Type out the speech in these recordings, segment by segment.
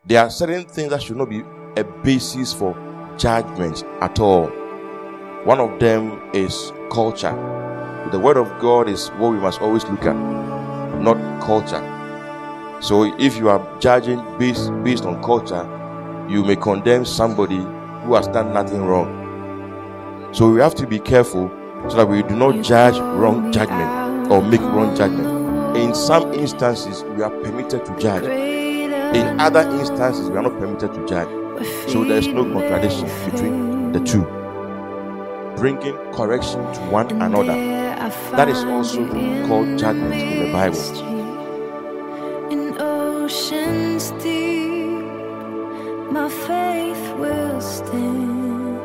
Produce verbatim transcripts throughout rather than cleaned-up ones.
There are certain things that should not be a basis for judgment at all. One of them is culture. The word of God is what we must always look at, not culture. So if you are judging based, based on culture, you may condemn somebody who has done nothing wrong. So we have to be careful so that we do not judge wrong judgment or make wrong judgment. In some instances, we are permitted to judge. In other instances, we are not permitted to judge. So there is no contradiction between the two. Bringing correction to one another. That is also called judgment in the Bible. In oceans deep, my faith will stand,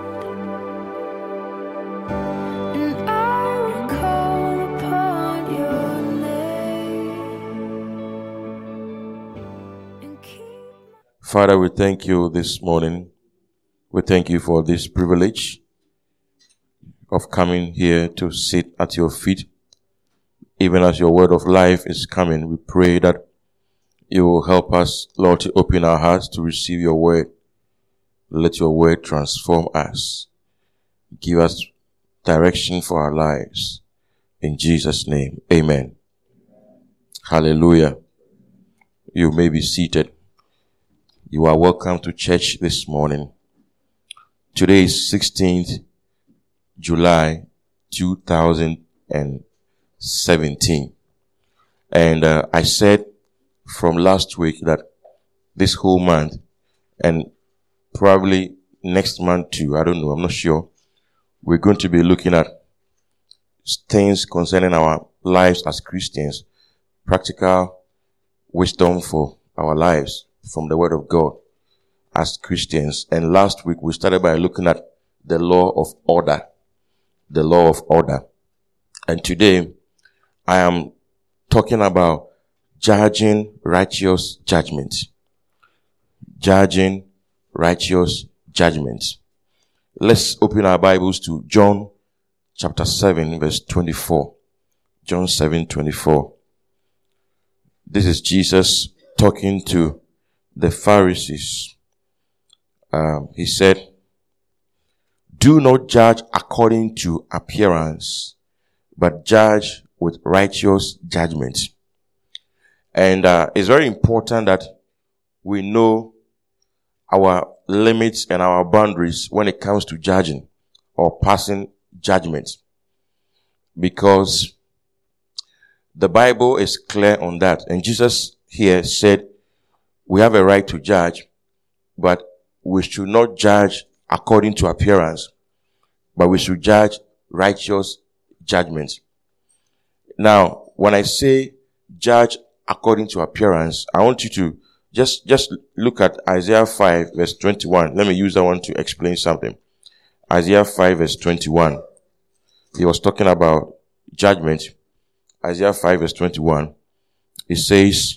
and I will call upon your name and keep. Father, we thank you this morning. We thank you for this privilege of coming here to sit at your feet. Even as your word of life is coming, we pray that you will help us, Lord, to open our hearts to receive your word. Let your word transform us. Give us direction for our lives. In Jesus' name, amen. Hallelujah. You may be seated. You are welcome to church this morning. Today is sixteenth July two thousand seventeen. And uh, I said from last week that this whole month and probably next month too, I don't know, I'm not sure, we're going to be looking at things concerning our lives as Christians, practical wisdom for our lives from the Word of God as Christians. And last week we started by looking at the law of order. The law of order. And today I am talking about judging righteous judgment. Judging righteous judgment. Let's open our Bibles to John chapter seven verse twenty-four. John seven twenty-four. This is Jesus talking to the Pharisees. Um, he said, "Do not judge according to appearance, but judge with righteous judgment." And uh, it's very important that we know our limits and our boundaries when it comes to judging or passing judgment. Because the Bible is clear on that. And Jesus here said, we have a right to judge, but we should not judge according to appearance, but we should judge righteous judgment. Now, when I say judge according to appearance, I want you to just, just look at Isaiah five verse twenty-one. Let me use that one to explain something. Isaiah five verse twenty-one. He was talking about judgment. Isaiah five verse twenty-one. It says,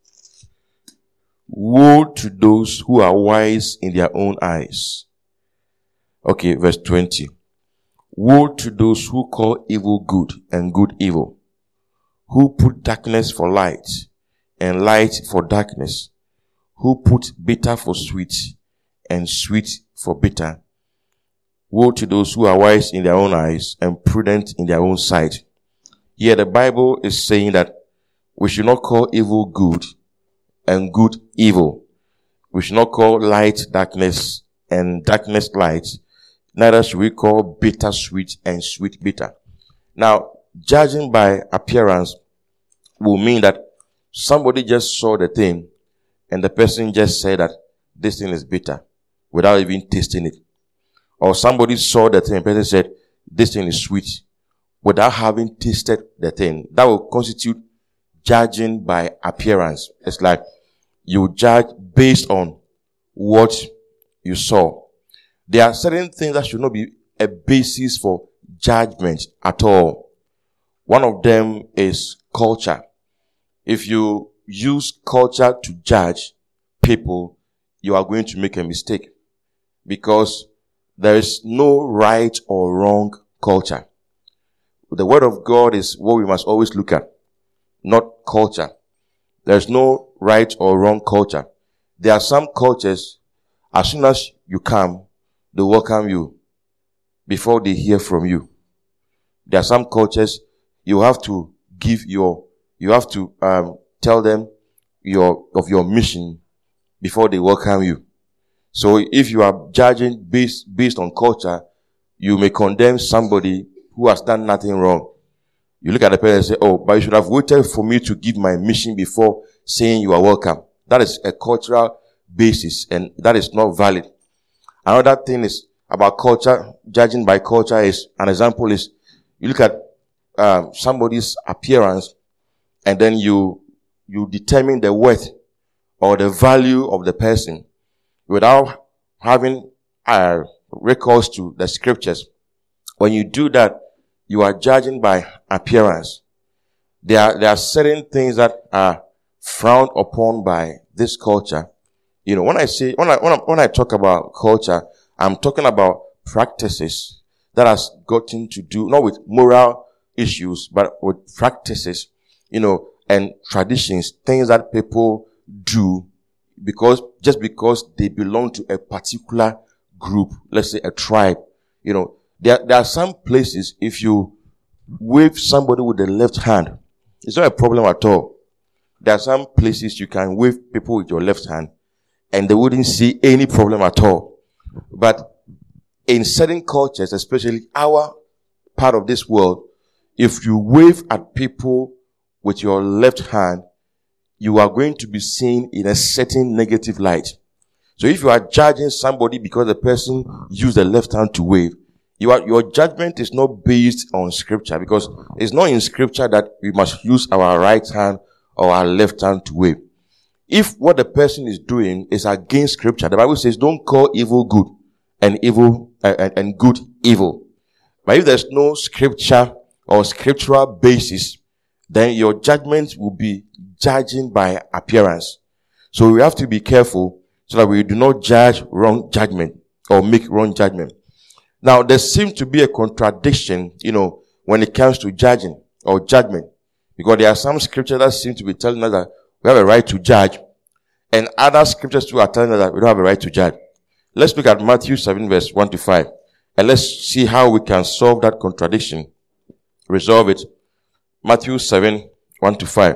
"Woe to those who are wise in their own eyes." Okay, verse twenty. "Woe to those who call evil good and good evil, who put darkness for light and light for darkness, who put bitter for sweet and sweet for bitter. Woe to those who are wise in their own eyes and prudent in their own sight." Here the Bible is saying that we should not call evil good and good evil. We should not call light darkness and darkness light. Neither should we call bitter sweet and sweet bitter. Now, judging by appearance will mean that somebody just saw the thing and the person just said that this thing is bitter without even tasting it. Or somebody saw the thing and the person said this thing is sweet without having tasted the thing. That will constitute judging by appearance. It's like you judge based on what you saw. There are certain things that should not be a basis for judgment at all. One of them is culture. If you use culture to judge people, you are going to make a mistake, because there is no right or wrong culture. The Word of God is what we must always look at, not culture. There's no right or wrong culture. There are some cultures, as soon as you come, they welcome you before they hear from you. There are some cultures, you have to give your, you have to um, tell them your of your mission before they welcome you. So if you are judging based based on culture, you may condemn somebody who has done nothing wrong. You look at the person and say, oh, but you should have waited for me to give my mission before saying you are welcome. That is a cultural basis, and that is not valid. Another thing is about culture, judging by culture is, an example is, you look at um, somebody's appearance, and then you you determine the worth or the value of the person without having uh, recourse to the scriptures. When you do that, you are judging by appearance. There are, there are certain things that are frowned upon by this culture. You know, when I say, when I, when I, when I talk about culture, I'm talking about practices that has gotten to do, not with moral issues, but with practices, you know, and traditions, things that people do because, just because they belong to a particular group, let's say a tribe. You know, there, there are some places, if you wave somebody with the left hand, it's not a problem at all. There are some places you can wave people with your left hand and they wouldn't see any problem at all. But in certain cultures, especially our part of this world, if you wave at people with your left hand, you are going to be seen in a certain negative light. So if you are judging somebody because the person used the left hand to wave, you are, your judgment is not based on scripture, because it's not in scripture that we must use our right hand or our left hand to wave. If what the person is doing is against scripture, the Bible says don't call evil good and evil uh, and, and good evil. But if there's no scripture or scriptural basis, then your judgment will be judging by appearance. So we have to be careful so that we do not judge wrong judgment or make wrong judgment. Now, there seems to be a contradiction, you know, when it comes to judging or judgment, because there are some scriptures that seem to be telling us that we have a right to judge, and other scriptures too are telling us that we don't have a right to judge. Let's look at Matthew seven verse one to five, and let's see how we can solve that contradiction, resolve it. Matthew seven, one to five.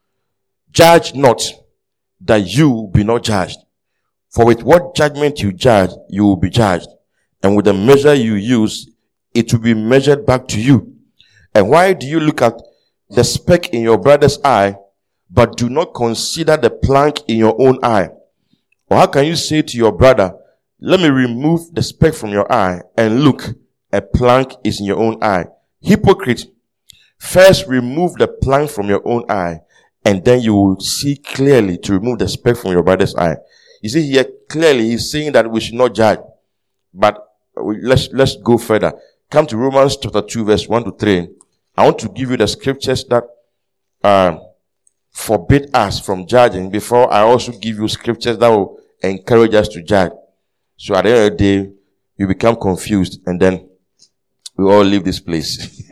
Judge not, that you be not judged. For with what judgment you judge, you will be judged. And with the measure you use, it will be measured back to you. And why do you look at the speck in your brother's eye, but do not consider the plank in your own eye? Or how can you say to your brother, let me remove the speck from your eye, and look, a plank is in your own eye? Hypocrite! First remove the plank from your own eye, and then you will see clearly to remove the speck from your brother's eye. You see here, clearly he's saying that we should not judge. But let's, let's go further. Come to Romans chapter two verse one to three. I want to give you the scriptures that uh, forbid us from judging before I also give you scriptures that will encourage us to judge. So at the end of the day, you become confused and then we all leave this place.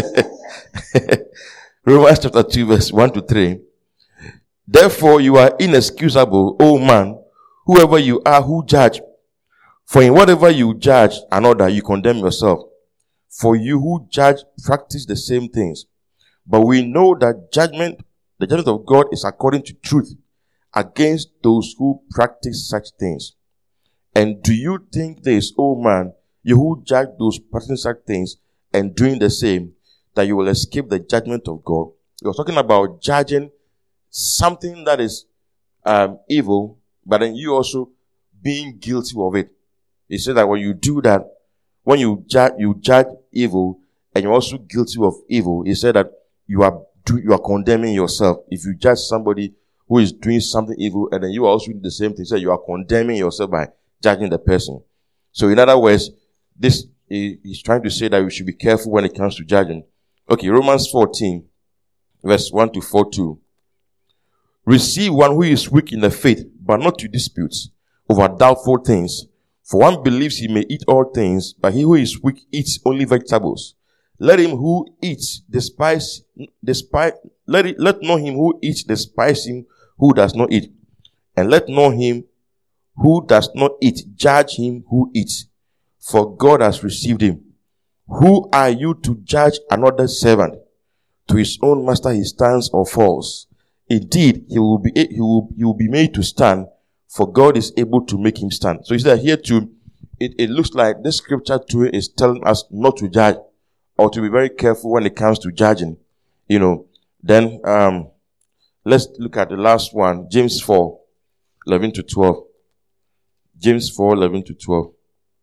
Romans chapter two verse one to three. Therefore you are inexcusable, O man, whoever you are who judge. For in whatever you judge another, you condemn yourself. For you who judge practice the same things. But we know that judgment, the judgment of God is according to truth against those who practice such things. And do you think this, O man, you who judge those practicing such things and doing the same, that you will escape the judgment of God? You're talking about judging something that is um, evil, but then you also being guilty of it. He said that when you do that, when you judge, you judge evil, and you're also guilty of evil, he said that you are do, you are condemning yourself. If you judge somebody who is doing something evil, and then you are also doing the same thing, so you are condemning yourself by judging the person. So in other words, this he, he's trying to say that we should be careful when it comes to judging. Okay, Romans fourteen, verse one to four two. Receive one who is weak in the faith, but not to disputes over doubtful things. For one believes he may eat all things, but he who is weak eats only vegetables. Let him who eats despise, despise, let it, let not him who eats despise him who does not eat. And let not him who does not eat judge him who eats, for God has received him. Who are you to judge another servant? To his own master he stands or falls. Indeed, he will be he will, he will be made to stand, for God is able to make him stand. So you see that here too, it, it looks like this scripture too is telling us not to judge, or to be very careful when it comes to judging. You know, then um let's look at the last one, James four, eleven to twelve. James four, eleven to twelve.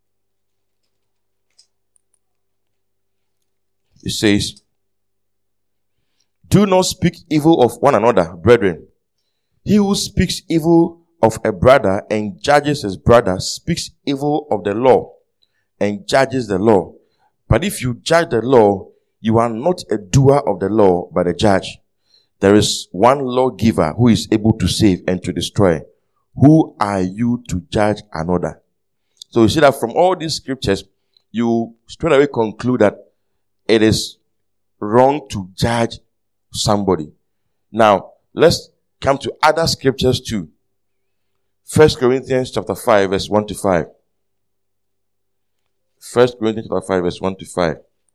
It says, do not speak evil of one another, brethren. He who speaks evil of a brother and judges his brother speaks evil of the law and judges the law. But if you judge the law, you are not a doer of the law, but a judge. There is one lawgiver who is able to save and to destroy. Who are you to judge another? So you see that from all these scriptures, you straight away conclude that it is wrong to judge somebody. Now, let's come to other scriptures too. First Corinthians chapter five, verse one to five. First Corinthians chapter five, verse one to five.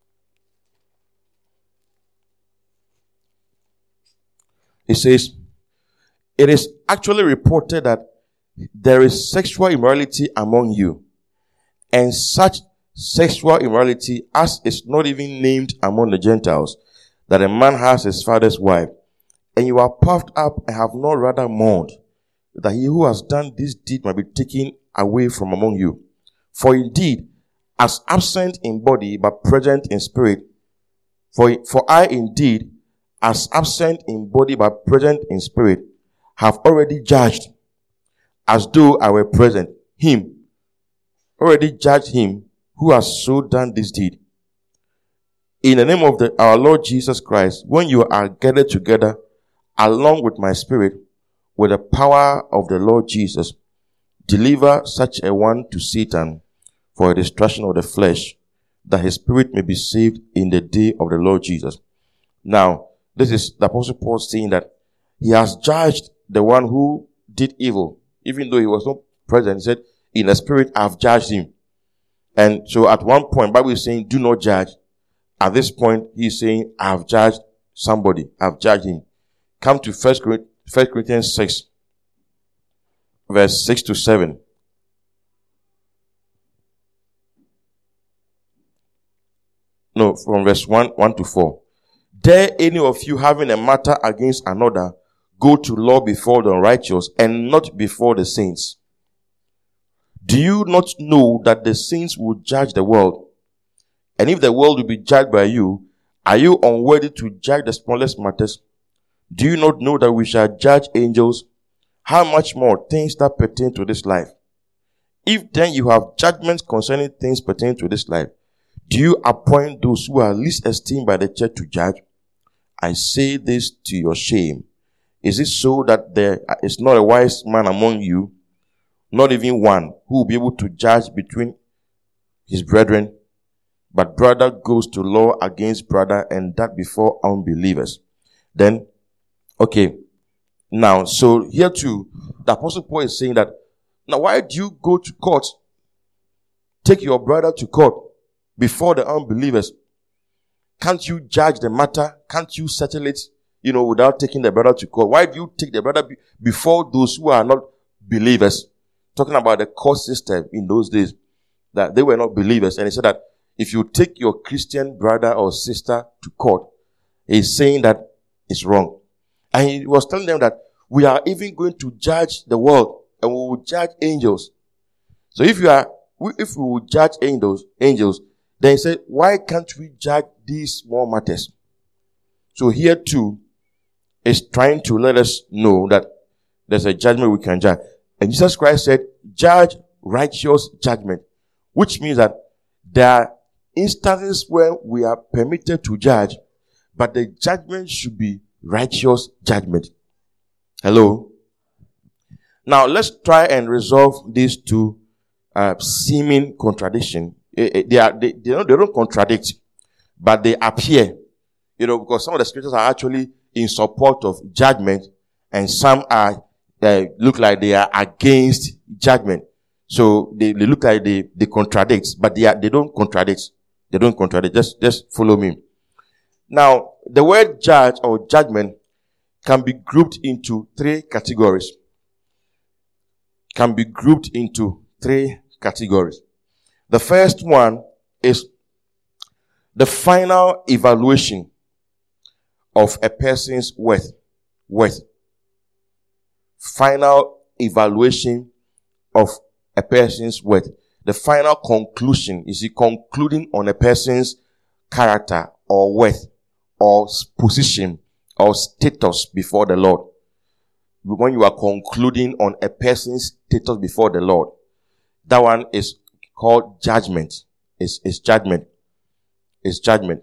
It says, it is actually reported that there is sexual immorality among you, and such sexual immorality as is not even named among the Gentiles, that a man has his father's wife, and you are puffed up and have not rather mourned, that he who has done this deed might be taken away from among you. For indeed, as absent in body but present in spirit, for, for I indeed, as absent in body but present in spirit, have already judged, as though I were present, him, already judged him who has so done this deed. In the name of the, our Lord Jesus Christ, when you are gathered together, along with my spirit, with the power of the Lord Jesus, deliver such a one to Satan for a destruction of the flesh, that his spirit may be saved in the day of the Lord Jesus. Now, this is the Apostle Paul saying that he has judged the one who did evil, even though he was not present. He said, in the spirit, I have judged him. And so at one point, Bible is saying, do not judge. At this point, he's saying, I have judged somebody. I have judged him. Come to First Corinthians six, verse six to seven. No, from verse one, one to four. Dare any of you having a matter against another go to law before the righteous and not before the saints? Do you not know that the saints will judge the world? And if the world will be judged by you, are you unworthy to judge the smallest matters? Do you not know that we shall judge angels? How much more things that pertain to this life? If then you have judgments concerning things pertaining to this life, do you appoint those who are least esteemed by the church to judge? I say this to your shame. Is it so that there is not a wise man among you, not even one, who will be able to judge between his brethren? But brother goes to law against brother, and that before unbelievers. Then, okay, now, so here too, the Apostle Paul is saying that, now why do you go to court? Take your brother to court before the unbelievers. Can't you judge the matter? Can't you settle it, you know, without taking the brother to court? Why do you take the brother be- before those who are not believers? Talking about the court system in those days, that they were not believers. And he said that if you take your Christian brother or sister to court, he's saying that it's wrong. And he was telling them that we are even going to judge the world, and we will judge angels. So if you are, if we will judge angels, angels, then he said, why can't we judge these small matters? So here too is trying to let us know that there's a judgment we can judge. And Jesus Christ said, judge righteous judgment, which means that there are instances where we are permitted to judge, but the judgment should be righteous judgment. Hello? Now let's try and resolve these two uh, seeming contradiction. They are they, they, don't, they don't contradict, but they appear, you know, because some of the scriptures are actually in support of judgment, and some are uh, look like they are against judgment. So they, they look like they, they contradict, but they are, they don't contradict. They don't contradict. Just, just follow me. Now, the word judge or judgment can be grouped into three categories. Can be grouped into three categories. The first one is the final evaluation of a person's worth. Worth. Final evaluation of a person's worth. The final conclusion is he concluding on a person's character or worth or position or status before the Lord. When you are concluding on a person's status before the Lord, that one is called judgment. It's, it's judgment. It's judgment.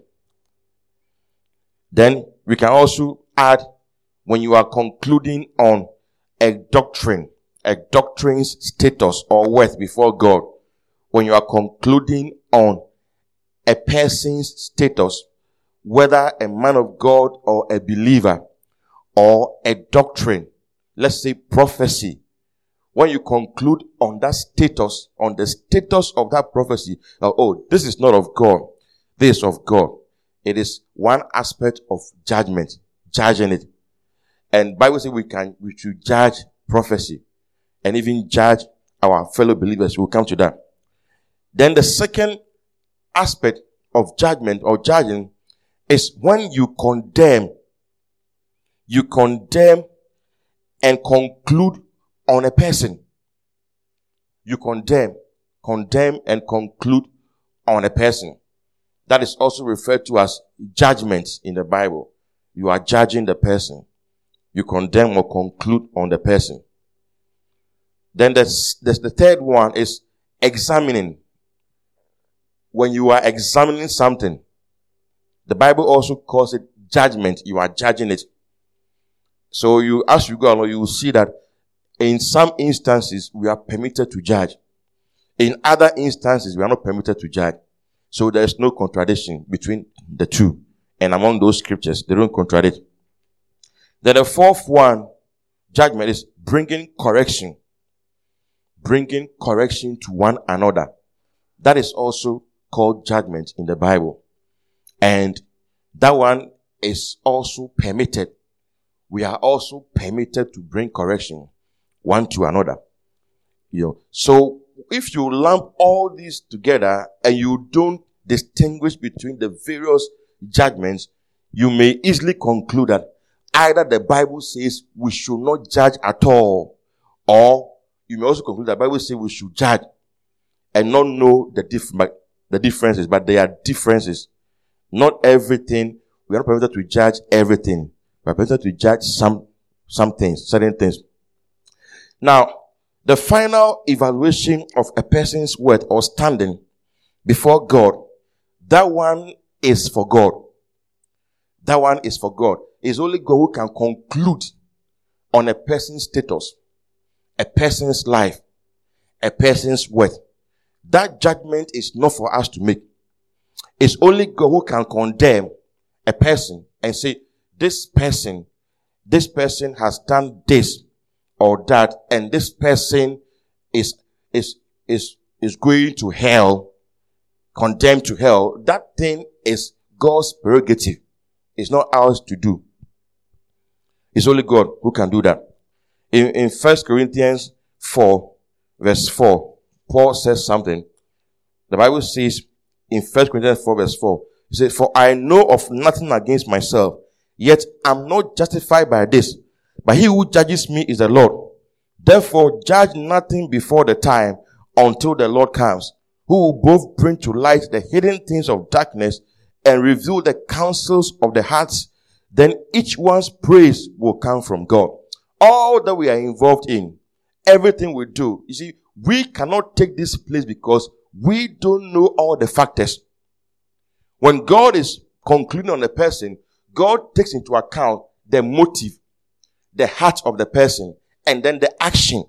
Then we can also add when you are concluding on a doctrine, a doctrine's status or worth before God. When you are concluding on a person's status, whether a man of God or a believer or a doctrine, let's say prophecy, when you conclude on that status, on the status of that prophecy, uh, oh, this is not of God, this is of God. It is one aspect of judgment, judging it. And Bible says we can, we should judge prophecy and even judge our fellow believers. We'll come to that. Then the second aspect of judgment or judging is when you condemn, you condemn and conclude on a person. You condemn, condemn and conclude on a person. That is also referred to as judgment in the Bible. You are judging the person. You condemn or conclude on the person. Then there's, there's the third one is examining. When you are examining something, the Bible also calls it judgment. You are judging it. So you, as you go along, you will see that in some instances, we are permitted to judge. In other instances, we are not permitted to judge. So there is no contradiction between the two. And among those scriptures, they don't contradict. Then the fourth one, judgment, is bringing correction. Bringing correction to one another. That is also called judgment in the Bible. And that one is also permitted. We are also permitted to bring correction one to another. You know, so if you lump all these together and you don't distinguish between the various judgments, you may easily conclude that either the Bible says we should not judge at all, or you may also conclude that the Bible says we should judge and not know the diff- the differences, but there are differences. Not everything, we are not permitted to judge everything. We are permitted to judge some, some things, certain things. Now, the final evaluation of a person's worth or standing before God, that one is for God. That one is for God. It's only God who can conclude on a person's status, a person's life, a person's worth. That judgment is not for us to make. It's only God who can condemn a person and say, this person, this person has done this or that, and this person is, is, is, is going to hell, condemned to hell. That thing is God's prerogative. It's not ours to do. It's only God who can do that. In, in First Corinthians four, verse four, Paul says something. The Bible says in First Corinthians four, verse four, he says, for I know of nothing against myself, yet I'm not justified by this. But he who judges me is the Lord. Therefore, judge nothing before the time until the Lord comes, who will both bring to light the hidden things of darkness and reveal the counsels of the hearts. Then each one's praise will come from God. All that we are involved in, everything we do, you see, we cannot take this place because we don't know all the factors. When God is concluding on a person, God takes into account the motive, the heart of the person, and then the action.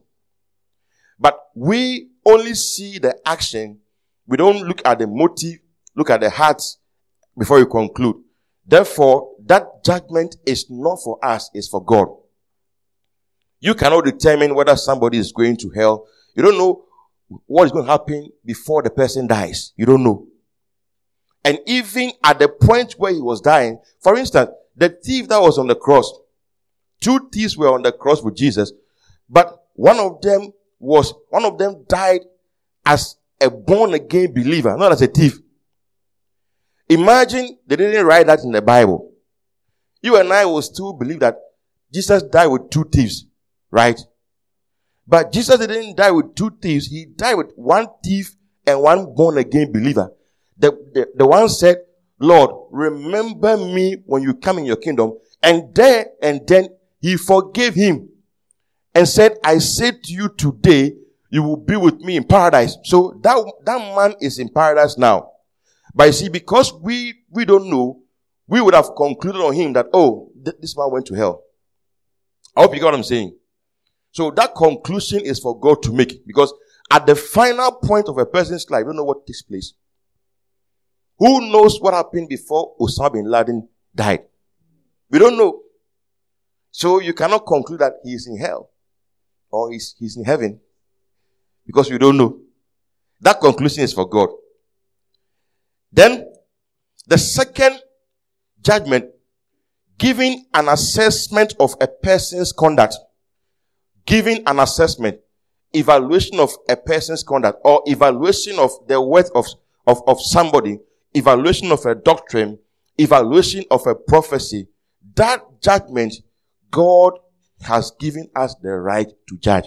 But we only see the action. We don't look at the motive, look at the heart before you conclude. Therefore, that judgment is not for us, it's for God. You cannot determine whether somebody is going to hell. You don't know what is going to happen before the person dies. You don't know. And even at the point where he was dying, for instance, the thief that was on the cross, two thieves were on the cross with Jesus, but one of them was, one of them died as a born again believer, not as a thief. Imagine they didn't write that in the Bible. You and I will still believe that Jesus died with two thieves, right? But Jesus didn't die with two thieves. He died with one thief and one born again believer. The, the, the one said, Lord, remember me when you come in your kingdom. And there and then he forgave him and said, I say to you today, you will be with me in paradise. So that, that man is in paradise now. But you see, because we, we don't know, we would have concluded on him that, oh, th- this man went to hell. I hope you got what I'm saying. So that conclusion is for God to make. Because at the final point of a person's life, you don't know what takes place. Who knows what happened before Osama bin Laden died? We don't know. So you cannot conclude that he is in hell or he's, he's in heaven because we don't know. That conclusion is for God. Then the second judgment, giving an assessment of a person's conduct. Giving an assessment, evaluation of a person's conduct or evaluation of the worth of, of, of somebody, evaluation of a doctrine, evaluation of a prophecy. That judgment, God has given us the right to judge.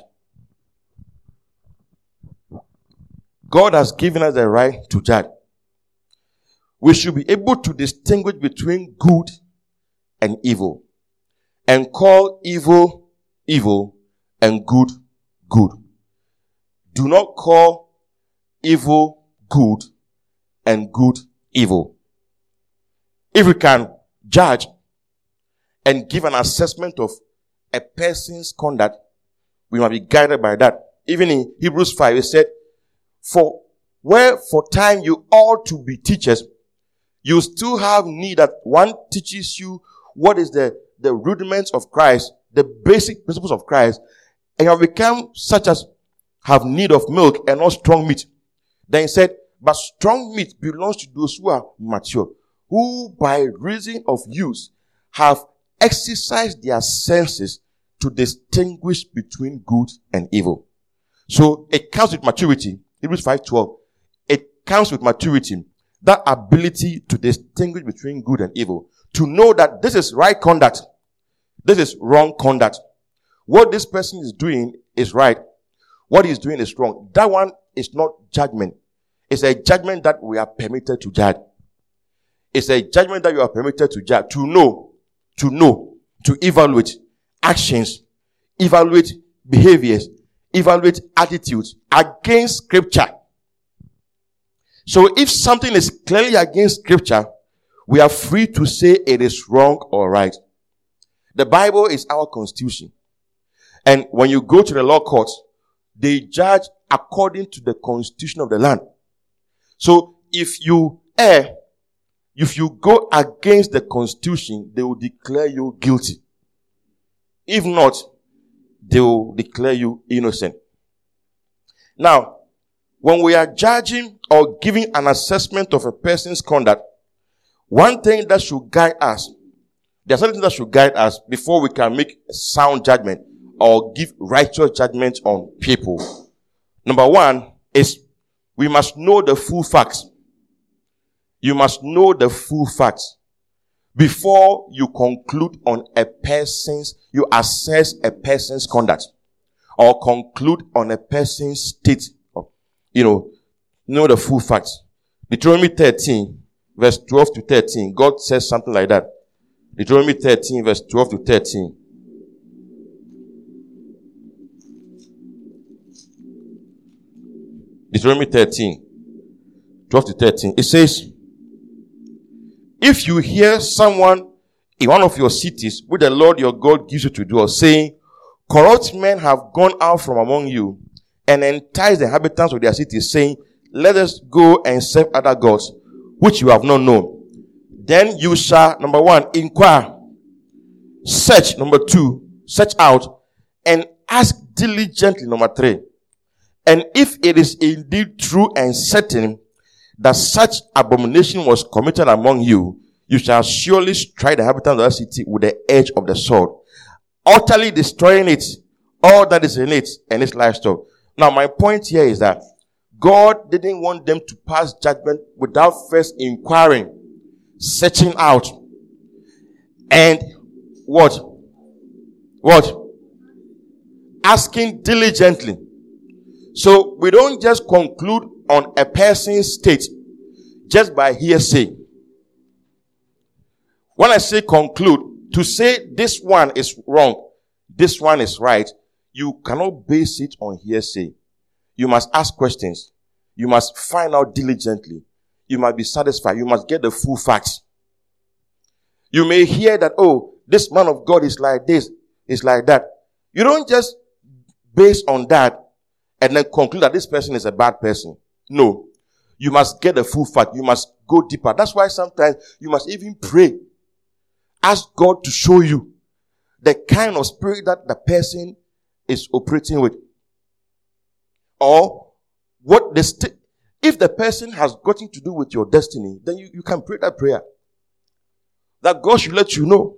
God has given us the right to judge. We should be able to distinguish between good and evil and call evil evil and good good. Do not call evil good and good evil. If we can judge and give an assessment of a person's conduct, we must be guided by that. Even in Hebrews five, it said, For where for time you ought to be teachers, you still have need that one teaches you what is the, the rudiments of Christ, the basic principles of Christ, and you have become such as have need of milk and not strong meat. Then he said, but strong meat belongs to those who are mature, who by reason of use have exercised their senses to distinguish between good and evil. So it comes with maturity. Hebrews five twelve. It comes with maturity. That ability to distinguish between good and evil. To know that this is right conduct. This is wrong conduct. What this person is doing is right. What he's doing is wrong. That one is not judgment. It's a judgment that we are permitted to judge. It's a judgment that you are permitted to judge. To know. To know. To evaluate actions. Evaluate behaviors. Evaluate attitudes against scripture. So if something is clearly against scripture, we are free to say it is wrong or right. The Bible is our constitution. And when you go to the law courts, they judge according to the constitution of the land. So if you err, if you go against the constitution, they will declare you guilty. If not, they will declare you innocent. Now, when we are judging or giving an assessment of a person's conduct, one thing that should guide us, there are certain things that should guide us before we can make a sound judgment or give righteous judgment on people. Number one is we must know the full facts. You must know the full facts before you conclude on a person's, you assess a person's conduct or conclude on a person's state of, you know, know the full facts. Deuteronomy thirteen, verse twelve to thirteen, God says something like that. Deuteronomy thirteen, verse twelve to thirteen. Deuteronomy thirteen, twelve to thirteen. It says, if you hear someone in one of your cities, which the Lord your God gives you to do, saying, corrupt men have gone out from among you and enticed the inhabitants of their cities, saying, let us go and serve other gods, which you have not known. Then you shall, number one, inquire, search, number two, search out, and ask diligently, number three. And if it is indeed true and certain that such abomination was committed among you, you shall surely strike the inhabitants of that city with the edge of the sword, utterly destroying it, all that is in it, and its livestock. Now, my point here is that God didn't want them to pass judgment without first inquiring, searching out, and what? What? Asking diligently. So we don't just conclude on a person's state just by hearsay. When I say conclude, to say this one is wrong, this one is right, you cannot base it on hearsay. You must ask questions. You must find out diligently. You must be satisfied. You must get the full facts. You may hear that, oh, this man of God is like this, is like that. You don't just base on that and then conclude that this person is a bad person. No. You must get the full fact. You must go deeper. That's why sometimes you must even pray. Ask God to show you the kind of spirit that the person is operating with. Or what the st- if the person has gotten to do with your destiny, then you, you can pray that prayer. That God should let you know.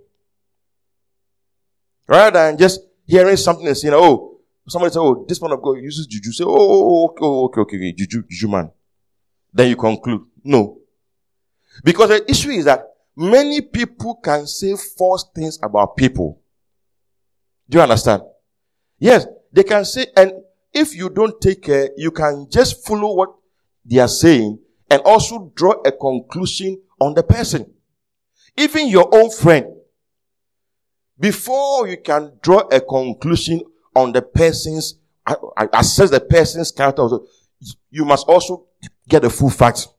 Rather than just hearing something and saying, oh, somebody say, oh, this man of God uses juju. Say, oh, oh, okay, okay, okay, okay, juju, juju man. Then you conclude. No. Because the issue is that many people can say false things about people. Do you understand? Yes, they can say, and if you don't take care, you can just follow what they are saying and also draw a conclusion on the person. Even your own friend. Before you can draw a conclusion on the person's, assess the person's character, you must also get the full facts.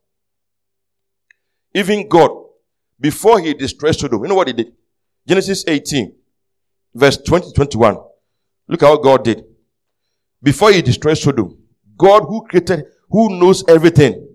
Even God, before he destroyed Sodom, you know what he did? Genesis eighteen, verse twenty to twenty-one. Look at what God did. Before he destroyed Sodom, God who created, who knows everything,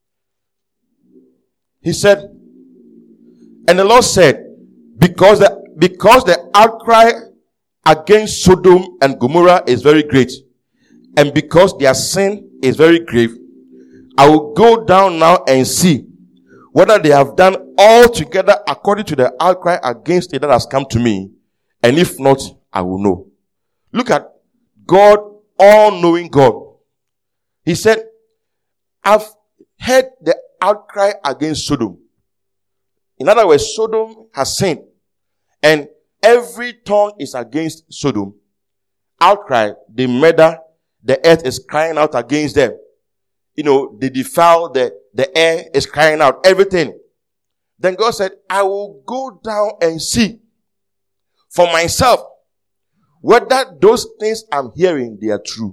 he said, and the Lord said, because the because the outcry against Sodom and Gomorrah is very great, and because their sin is very grave, I will go down now and see whether they have done altogether according to the outcry against it that has come to me, and if not, I will know. Look at God, all-knowing God. He said, I've heard the outcry against Sodom. In other words, Sodom has sinned. And every tongue is against Sodom. Outcry, they murder, the earth is crying out against them. You know, they defile, the, the air is crying out, everything. Then God said, I will go down and see for myself whether those things I'm hearing, they are true.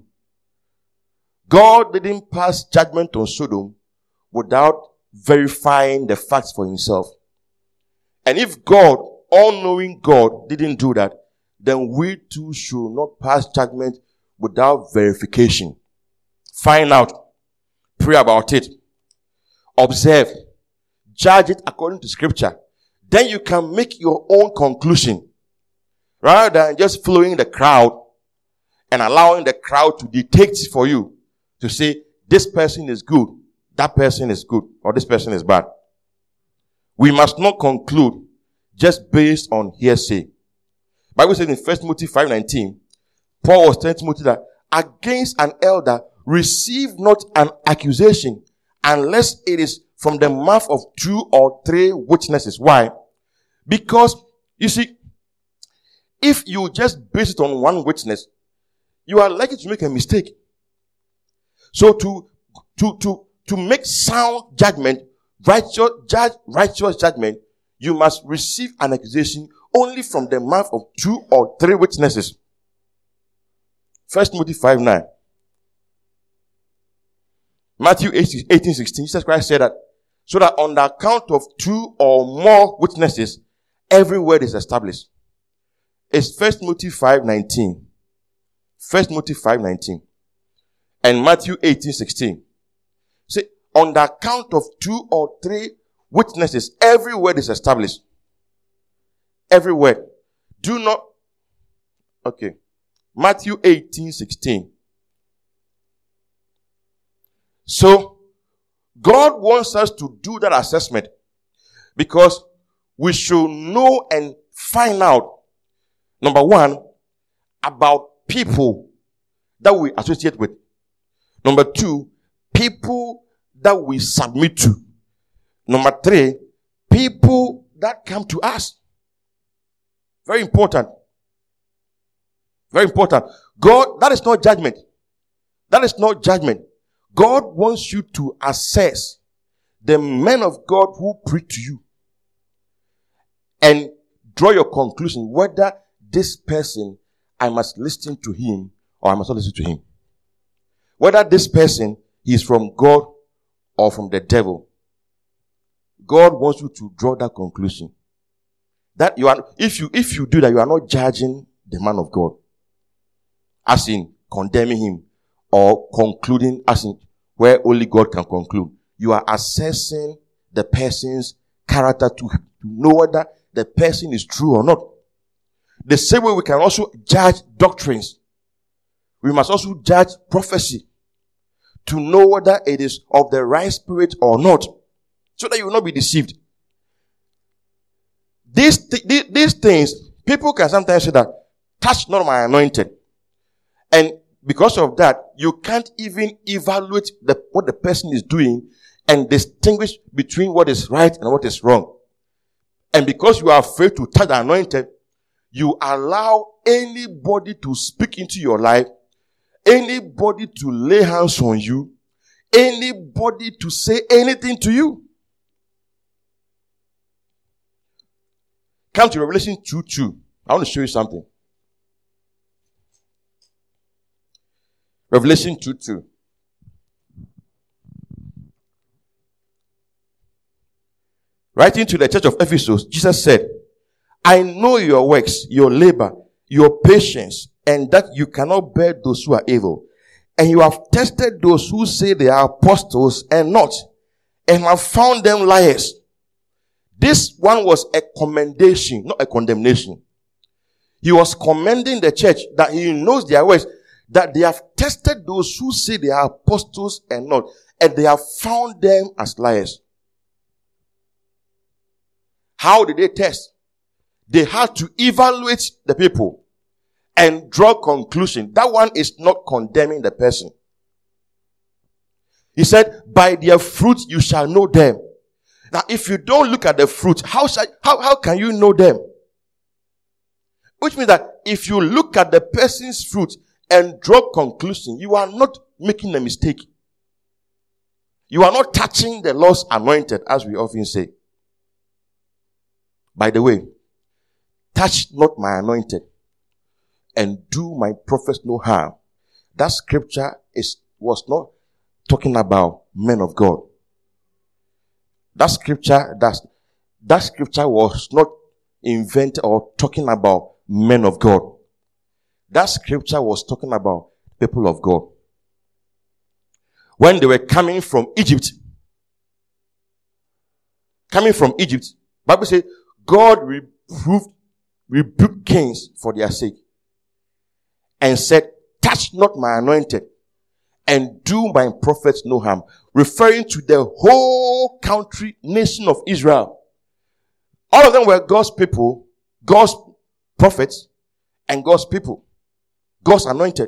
God didn't pass judgment on Sodom without verifying the facts for himself. And if God, all-knowing God, didn't do that, then we too should not pass judgment without verification. Find out. Pray about it. Observe. Judge it according to scripture. Then you can make your own conclusion. Rather than just following the crowd and allowing the crowd to dictate for you to say, this person is good, that person is good, or this person is bad. We must not conclude just based on hearsay. Bible says in First Timothy five nineteen, Paul was telling Timothy that against an elder, receive not an accusation unless it is from the mouth of two or three witnesses. Why? Because, you see, if you just base it on one witness, you are likely to make a mistake. So to, to, to, to make sound judgment, righteous, judge, righteous judgment, you must receive an accusation only from the mouth of two or three witnesses. First Timothy five nine. Matthew eighteen sixteen. Jesus Christ said that, so that on the account of two or more witnesses, every word is established. It's First Timothy five nineteen. First Timothy five nineteen. And Matthew eighteen sixteen. Say, on the account of two or three witnesses, every word is established. Every word. Do not, okay. Matthew eighteen sixteen. So, God wants us to do that assessment because we should know and find out, number one, about people that we associate with. Number two, people that we submit to. Number three, people that come to us. Very important. Very important. God, that is not judgment. That is not judgment. God wants you to assess the men of God who preach to you and draw your conclusion whether this person, I must listen to him or I must not listen to him. Whether this person is from God or from the devil. God wants you to draw that conclusion. That you are, if you, if you do that, you are not judging the man of God. As in condemning him or concluding as in where only God can conclude. You are assessing the person's character to, to know whether the person is true or not. The same way we can also judge doctrines. We must also judge prophecy to know whether it is of the right spirit or not, so that you will not be deceived. These, th- these things, people can sometimes say that, touch not my anointed. And because of that, you can't even evaluate the, what the person is doing and distinguish between what is right and what is wrong. And because you are afraid to touch the anointed, you allow anybody to speak into your life, anybody to lay hands on you, anybody to say anything to you. Come to Revelation two two. I want to show you something. Revelation two two. Writing to the church of Ephesus, Jesus said, I know your works, your labor, your patience, and that you cannot bear those who are evil. And you have tested those who say they are apostles and not, and have found them liars. This one was a commendation, not a condemnation. He was commending the church that he knows their works, that they have tested those who say they are apostles and not, and they have found them as liars. How did they test? They had to evaluate the people and draw conclusion. That one is not condemning the person. He said, by their fruit you shall know them. Now, if you don't look at the fruit, how shall, how, how can you know them? Which means that if you look at the person's fruit and draw conclusion, you are not making a mistake. You are not touching the Lord's anointed, as we often say. By the way, touch not my anointed and do my prophets no harm. That scripture is was not talking about men of God. That scripture, that, that scripture was not invented or talking about men of God. That scripture was talking about people of God. When they were coming from Egypt, coming from Egypt, Bible says, God reproved, rebuked kings for their sake and said, touch not my anointed and do my prophets no harm. Referring to the whole country, nation of Israel. All of them were God's people, God's prophets, and God's people. God's anointed.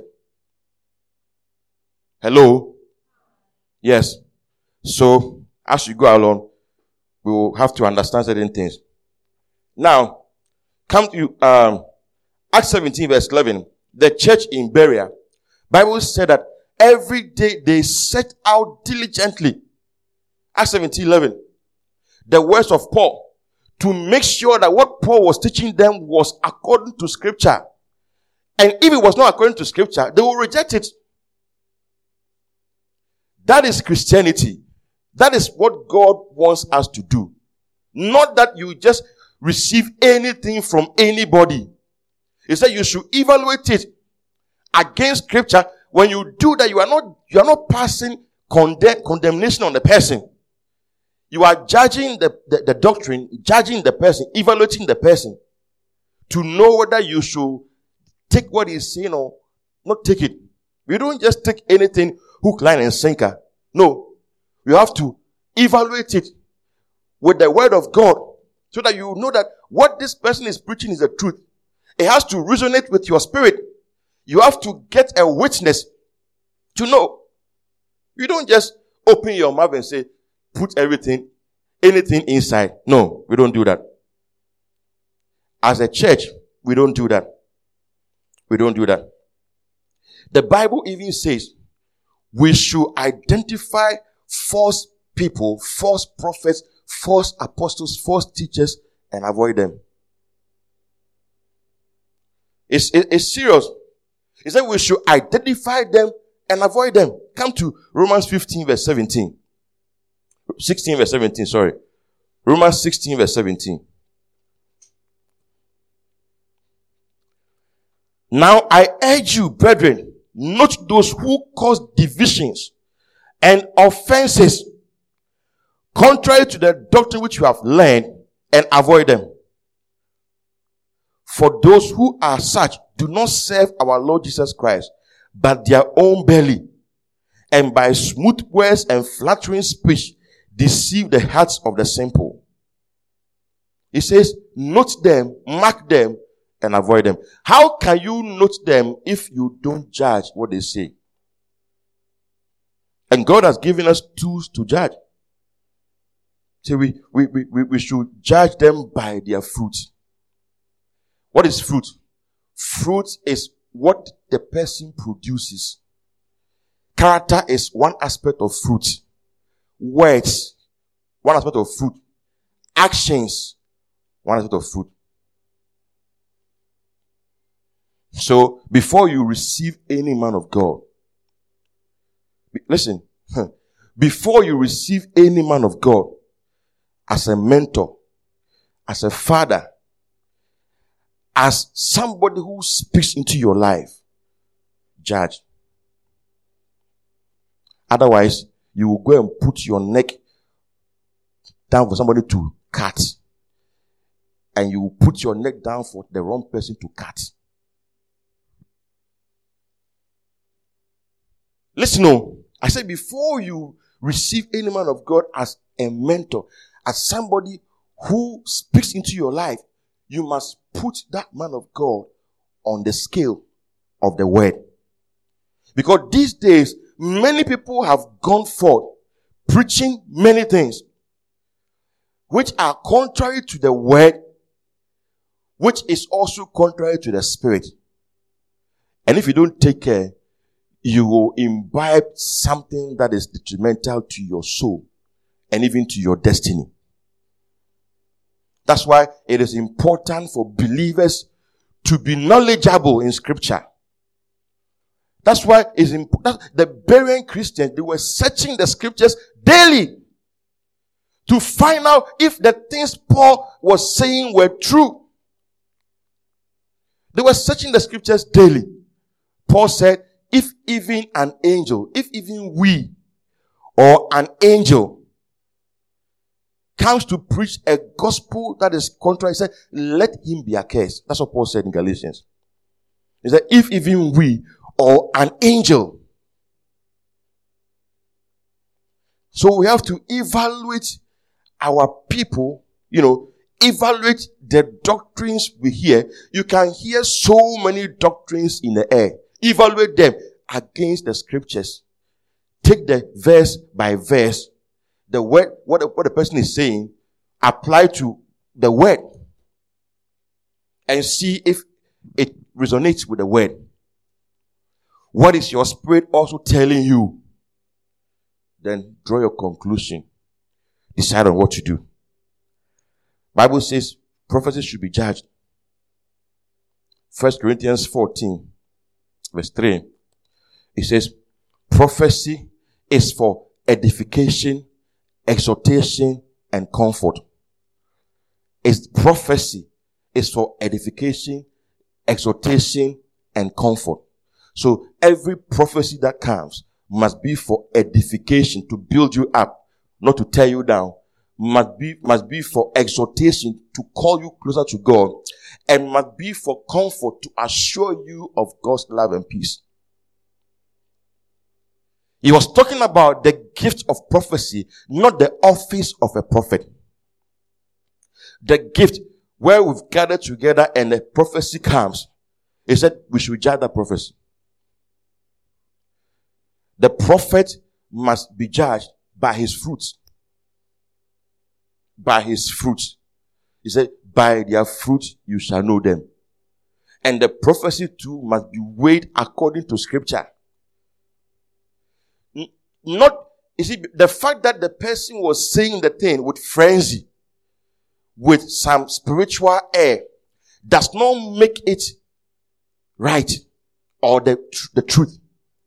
Hello? Yes. So, as you go along, we will have to understand certain things. Now, come to um, Acts seventeen verse eleven. The church in Berea, Bible said that every day they set out diligently. Acts seventeen eleven. The words of Paul to make sure that what Paul was teaching them was according to scripture. And if it was not according to scripture, they will reject it. That is Christianity. That is what God wants us to do. Not that you just receive anything from anybody. He said you should evaluate it against scripture. When you do that, you are not, you are not passing condemn, condemnation on the person. You are judging the, the, the doctrine, judging the person, evaluating the person to know whether you should take what he's saying or, not take it. We don't just take anything hook, line, and sinker. No. You have to evaluate it with the word of God so that you know that what this person is preaching is the truth. It has to resonate with your spirit. You have to get a witness to know. You don't just open your mouth and say, put everything, anything inside. No, we don't do that. As a church, we don't do that. We don't do that. The Bible even says we should identify false people, false prophets, false apostles, false teachers, and avoid them. It's, it, it's serious. It said we should identify them and avoid them. Come to Romans fifteen verse seventeen. sixteen verse seventeen, sorry. Romans sixteen verse seventeen. Now I urge you, brethren, not those who cause divisions and offenses contrary to the doctrine which you have learned, and avoid them. For those who are such do not serve our Lord Jesus Christ, but their own belly, and by smooth words and flattering speech deceive the hearts of the simple. He says, note them, mark them, and avoid them. How can you note them if you don't judge what they say? And God has given us tools to judge. So we, we, we, we should judge them by their fruit. What is fruit? Fruit is what the person produces. Character is one aspect of fruit. Words, one aspect of fruit. Actions, one aspect of fruit. So, before you receive any man of God, listen, before you receive any man of God, as a mentor, as a father, as somebody who speaks into your life, judge. Otherwise, you will go and put your neck down for somebody to cut. And you will put your neck down for the wrong person to cut. Listen, no. I said before you receive any man of God as a mentor, as somebody who speaks into your life, you must put that man of God on the scale of the word. Because these days, many people have gone forth preaching many things which are contrary to the word, which is also contrary to the spirit. And if you don't take care, you will imbibe something that is detrimental to your soul and even to your destiny. That's why it is important for believers to be knowledgeable in scripture. That's why it's important. The Berean Christians, they were searching the scriptures daily to find out if the things Paul was saying were true. They were searching the scriptures daily. Paul said, if even an angel, if even we or an angel comes to preach a gospel that is contrary, he said, let him be accursed. That's what Paul said in Galatians. He said, if even we or an angel. So we have to evaluate our people, you know, evaluate the doctrines we hear. You can hear so many doctrines in the air. Evaluate them against the scriptures. Take the verse by verse. The word, what, what the person is saying, apply to the word. And see if it resonates with the word. What is your spirit also telling you? Then draw your conclusion. Decide on what to do. Bible says prophecy should be judged. First Corinthians fourteen. Verse three, it says, prophecy is for edification, exhortation, and comfort. It's prophecy is for edification, exhortation, and comfort. So every prophecy that comes must be for edification, to build you up, not to tear you down. Must be, must be for exhortation, to call you closer to God, and must be for comfort, to assure you of God's love and peace. He was talking about the gift of prophecy, not the office of a prophet. The gift where we've gathered together and the prophecy comes. He said we should judge the prophecy. The prophet must be judged by his fruits. By his fruits. He said, by their fruit you shall know them. And the prophecy too must be weighed according to scripture. Not, you see, the fact that the person was saying the thing with frenzy, with some spiritual air, does not make it right or the, the truth.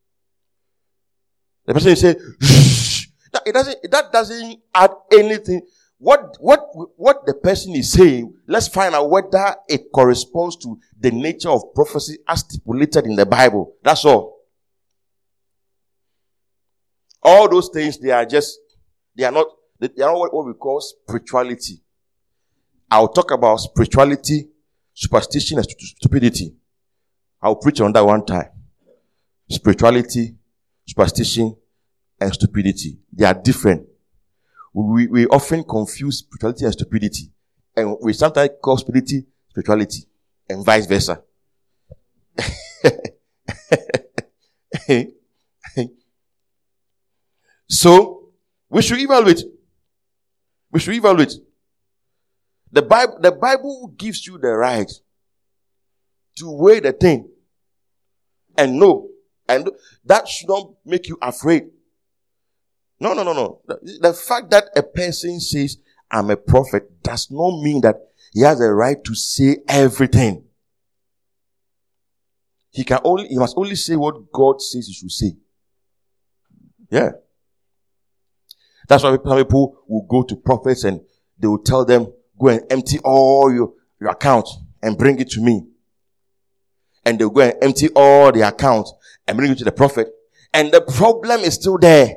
The person say, shh. That, it doesn't, that doesn't add anything. What, what, what the person is saying, let's find out whether it corresponds to the nature of prophecy as stipulated in the Bible. That's all. All those things, they are just, they are not, they are not what we call spirituality. I'll talk about spirituality, superstition, and stupidity. I'll preach on that one time. Spirituality, superstition, and stupidity. They are different. We, we often confuse spirituality and stupidity. And we sometimes call stupidity spirituality. And vice versa. So, we should evaluate. We should evaluate. The Bible, the Bible gives you the right to weigh the thing and know. And that should not make you afraid. No, no, no, no. The, the fact that a person says, I'm a prophet, does not mean that he has a right to say everything. He can only, he must only say what God says he should say. Yeah. That's why some people will go to prophets and they will tell them, go and empty all your, your accounts and bring it to me. And they'll go and empty all the accounts and bring it to the prophet. And the problem is still there.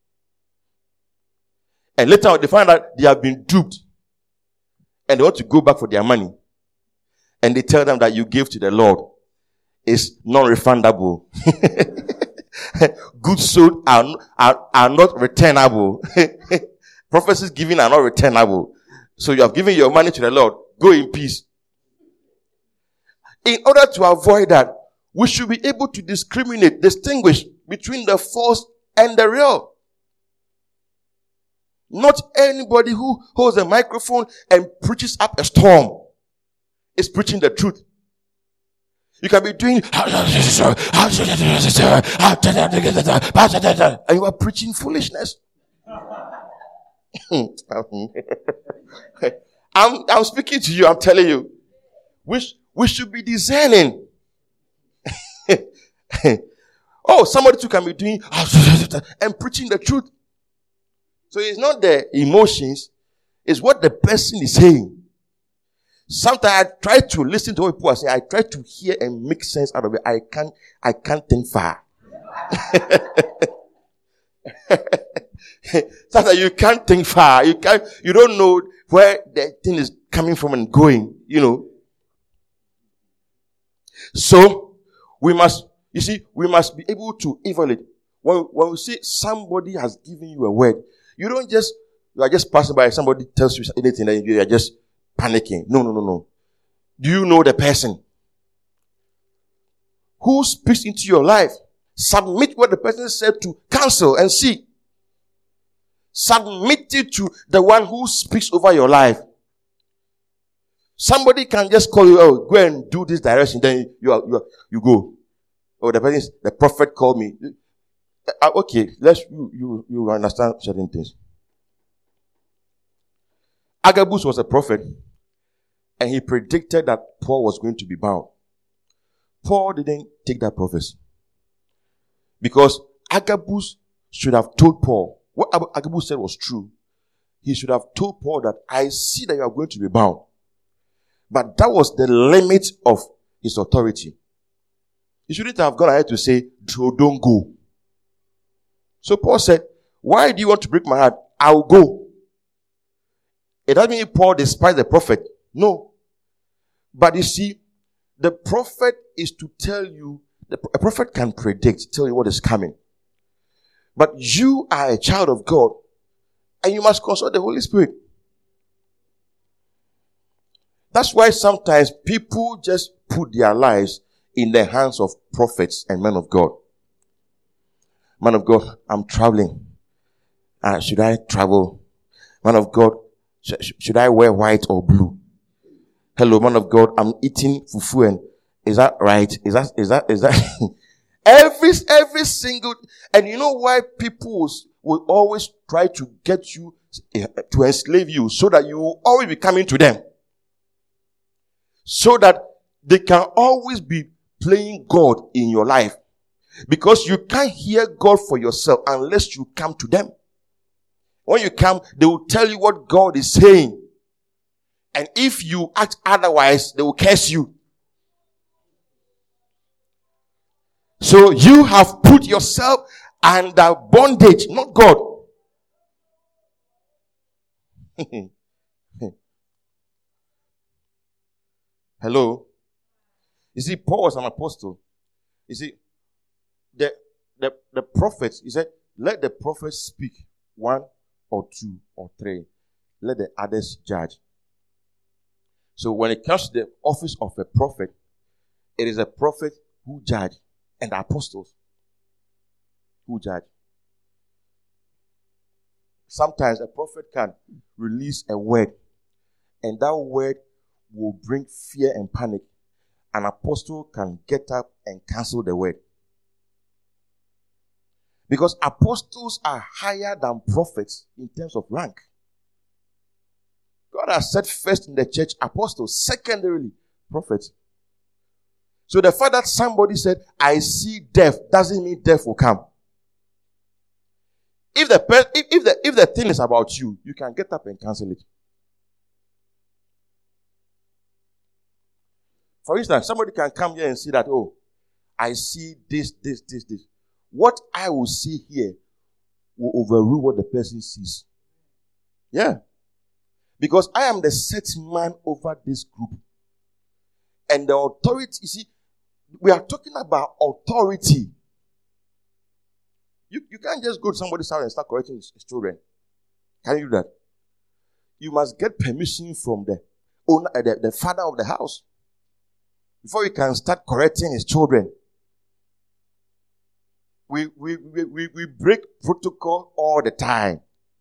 And later on they find out they have been duped. And they want to go back for their money. And they tell them that you gave to the Lord is non-refundable. Goods sold are, are, are not returnable. Prophecies given are not returnable. So you have given your money to the Lord. Go in peace. In order to avoid that, we should be able to discriminate, distinguish between the false and the real. Not anybody who holds a microphone and preaches up a storm is preaching the truth. You can be doing and you are preaching foolishness. I'm, I'm speaking to you, I'm telling you. We, we should be discerning. Oh, somebody too can be doing and preaching the truth. So it's not the emotions, it's what the person is saying. Sometimes I try to listen to what people are saying. I try to hear and make sense out of it. I can't, I can't think far. Sometimes you can't think far. You can't, you don't know where the thing is coming from and going, you know. So, we must, you see, we must be able to evaluate. When, when we say somebody has given you a word, you don't just, you are just passing by, somebody tells you anything and you are just panicking. No, no, no, no. Do you know the person who speaks into your life? Submit what the person said to counsel and see. Submit it to the one who speaks over your life. Somebody can just call you, oh, go and do this direction, then you are, you, are, you go. Oh, the person, the prophet called me. Uh, okay, let's, you, you, you understand certain things. Agabus was a prophet, and he predicted that Paul was going to be bound. Paul didn't take that prophecy. Because Agabus should have told Paul, what Agabus said was true. He should have told Paul that I see that you are going to be bound. But that was the limit of his authority. He shouldn't have gone ahead to say, don't go. So Paul said, why do you want to break my heart? I'll go. It doesn't mean Paul despised the prophet. No. But you see, the prophet is to tell you, the, a prophet can predict, tell you what is coming. But you are a child of God, and you must consult the Holy Spirit. That's why sometimes people just put their lives in the hands of prophets and men of God. Man of God, I'm traveling. Uh, should I travel? Man of God, sh- should I wear white or blue? Hello, man of God, I'm eating fufu, and is that right? Is that, is that, is that? every, every single, and you know why people will, will always try to get you, uh, to enslave you, so that you will always be coming to them. So that they can always be playing God in your life. Because you can't hear God for yourself unless you come to them. When you come, they will tell you what God is saying. And if you act otherwise, they will curse you. So you have put yourself under bondage, not God. Hello? You see, Paul was an apostle. You see, the, the, the prophets, he said, let the prophets speak one or two or three. Let the others judge. So when it comes to the office of a prophet, it is a prophet who judge, and the apostles who judge. Sometimes a prophet can release a word, and that word will bring fear and panic. An apostle can get up and cancel the word. Because apostles are higher than prophets in terms of rank. God has said first in the church apostles, secondarily prophets. So the fact that somebody said, I see death, doesn't mean death will come. If the, if, if the, if the thing is about you, you can get up and cancel it. For instance, somebody can come here and see that, oh, I see this, this, this, this. What I will see here will overrule what the person sees. Yeah. Because I am the set man over this group. And the authority, you see, we are talking about authority. You, you can't just go to somebody's house and start correcting his, his children. Can you do that? You must get permission from the owner, uh, the, the father of the house, before you can start correcting his children. We, we, we, we, we break protocol all the time.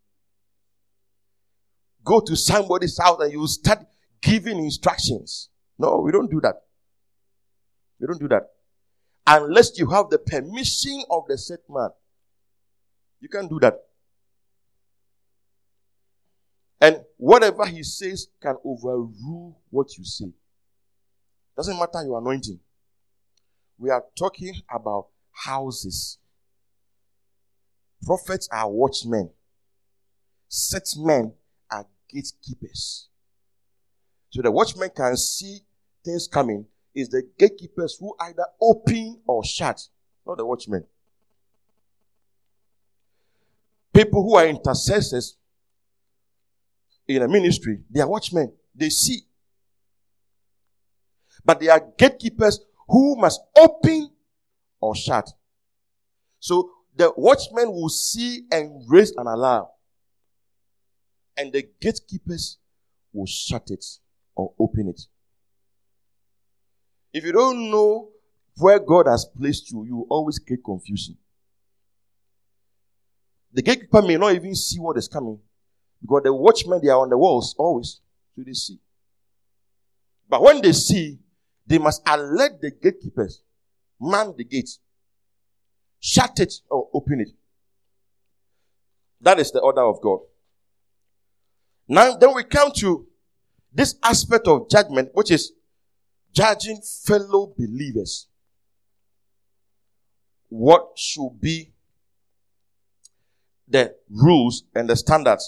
Go to somebody's house and you start giving instructions. No, we don't do that. We don't do that. Unless you have the permission of the set man. You can't do that. And whatever he says can overrule what you say. Doesn't matter your anointing. We are talking about houses. Prophets are watchmen. Set men are gatekeepers. So the watchmen can see things coming. It's the gatekeepers who either open or shut, not the watchmen. People who are intercessors in a ministry, they are watchmen. They see. But they are gatekeepers who must open or shut. So the watchmen will see and raise an alarm. And the gatekeepers will shut it or open it. If you don't know where God has placed you, you will always create confusion. The gatekeeper may not even see what is coming. Because the watchmen, they are on the walls always. So they see. But when they see, they must alert the gatekeepers. Man the gates. Shut it or open it. That is the order of God. Now, then we come to this aspect of judgment, which is judging fellow believers. What should be the rules and the standards?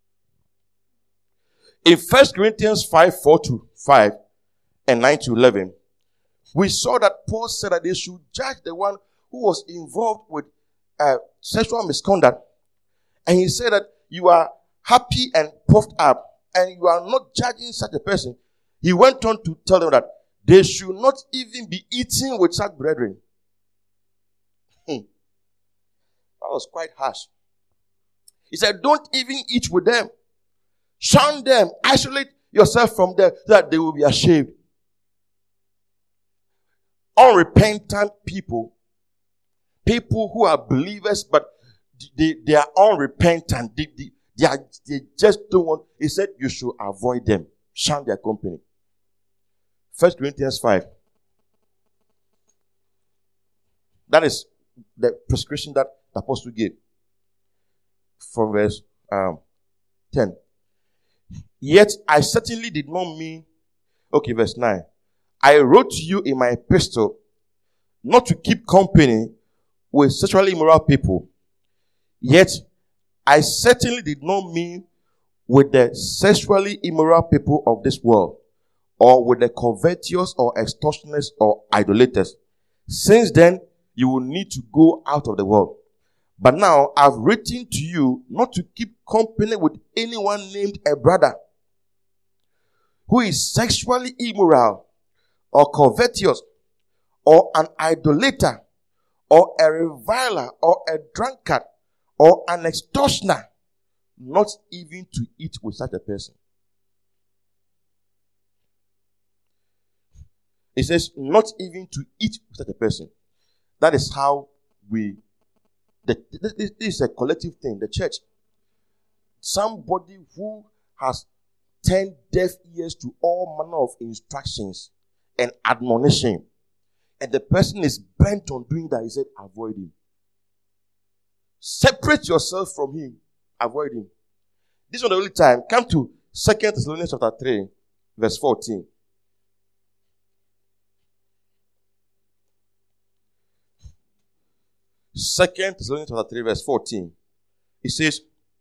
In First Corinthians five, four to five and nine to eleven, we saw that Paul said that they should judge the one who was involved with uh, sexual misconduct. And he said that you are happy and puffed up and you are not judging such a person. He went on to tell them that they should not even be eating with such brethren. Hmm. That was quite harsh. He said, don't even eat with them. Shun them. Isolate yourself from them so that they will be ashamed. Unrepentant people, people who are believers, but they, they are unrepentant. They, they, they, are, they just don't want. He said you should avoid them. Shun their company. First Corinthians five. That is the prescription that the apostle gave. From verse um, ten. Yet I certainly did not mean. Okay, verse nine. I wrote to you in my epistle not to keep company with sexually immoral people. Yet I certainly did not mean with the sexually immoral people of this world, or with the covetous or extortioners or idolaters. Since then, you will need to go out of the world. But now I've written to you not to keep company with anyone named a brother who is sexually immoral or covetous or an idolater or a reviler or a drunkard or an extortioner, not even to eat with such a person. It says not even to eat with such a person. That is how we, the, this, this is a collective thing, the church. Somebody who has turned deaf ears to all manner of instructions and admonition, and the person is bent on doing that, he said, avoid him. Separate yourself from him. Avoid him. This is not the only time. Come to Second Thessalonians chapter three, verse fourteen. Second Thessalonians chapter three, verse fourteen. It says,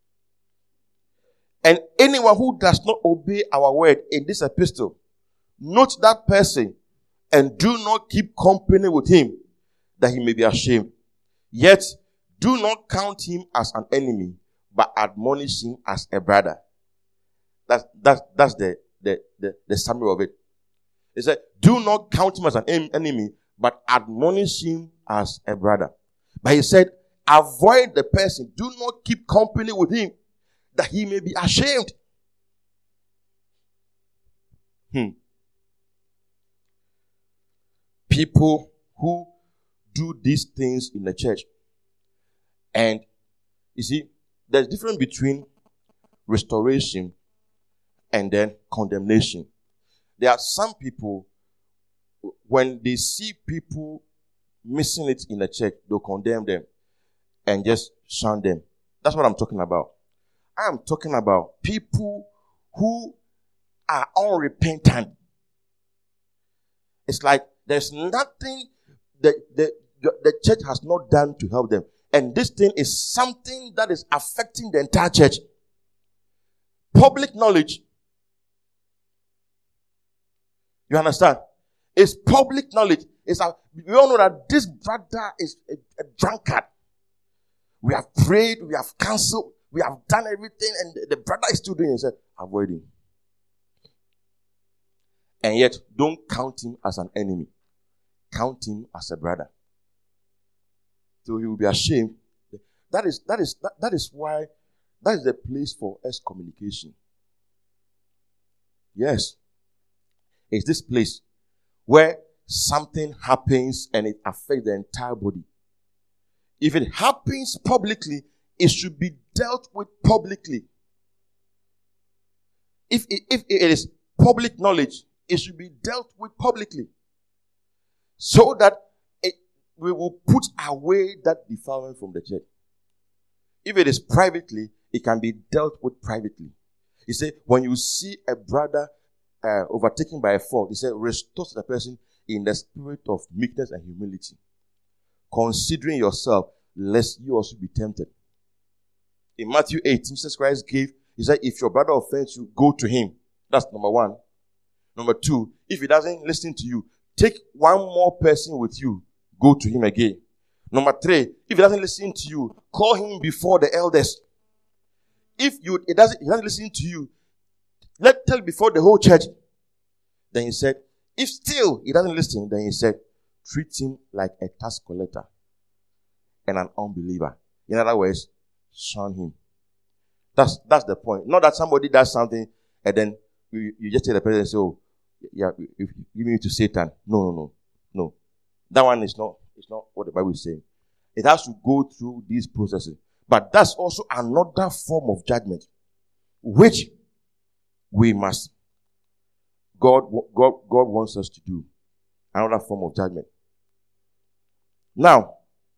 and anyone who does not obey our word in this epistle, note that person and do not keep company with him, that he may be ashamed. Yet, do not count him as an enemy, but admonish him as a brother. That's, that's, that's the, the, the, the summary of it. He said, do not count him as an enemy, but admonish him as a brother. But he said, avoid the person. Do not keep company with him, that he may be ashamed. Hmm. People who do these things in the church. And you see, there's a difference between restoration and then condemnation. There are some people, when they see people missing it in the church, they'll condemn them and just shun them. That's what I'm talking about. I am talking about people who are unrepentant. It's like there's nothing that the, the church has not done to help them. And this thing is something that is affecting the entire church. Public knowledge. You understand? It's public knowledge. It's a, we all know that this brother is a, a drunkard. We have prayed, we have counseled, we have done everything, and the, the brother is still doing it. He said, avoid him. And yet, don't count him as an enemy. Count him as a brother. So he will be ashamed. That is, that is, that, that is why, that is the place for excommunication. Yes. It's this place where something happens and it affects the entire body. If it happens publicly, it should be dealt with publicly. If it, if it is public knowledge, it should be dealt with publicly. So that it, we will put away that defilement from the church. If it is privately, it can be dealt with privately. He said, when you see a brother uh, overtaken by a fault, he said, restore the person in the spirit of meekness and humility, considering yourself, lest you also be tempted. In Matthew eighteen, Jesus Christ gave, he said, if your brother offends you, go to him. That's number one. Number two, if he doesn't listen to you, take one more person with you, go to him again. Number three, if he doesn't listen to you, call him before the elders. If you it doesn't, he doesn't listen to you, let tell before the whole church. Then he said, if still he doesn't listen, then he said, treat him like a tax collector and an unbeliever. In other words, shun him. That's that's the point. Not that somebody does something and then you, you just tell the person and say, oh, yeah, you, you give me to Satan. No, no, no, no. That one is not, it's not what the Bible is saying. It has to go through these processes. But that's also another form of judgment, which we must, God, God, God wants us to do. Another form of judgment. Now,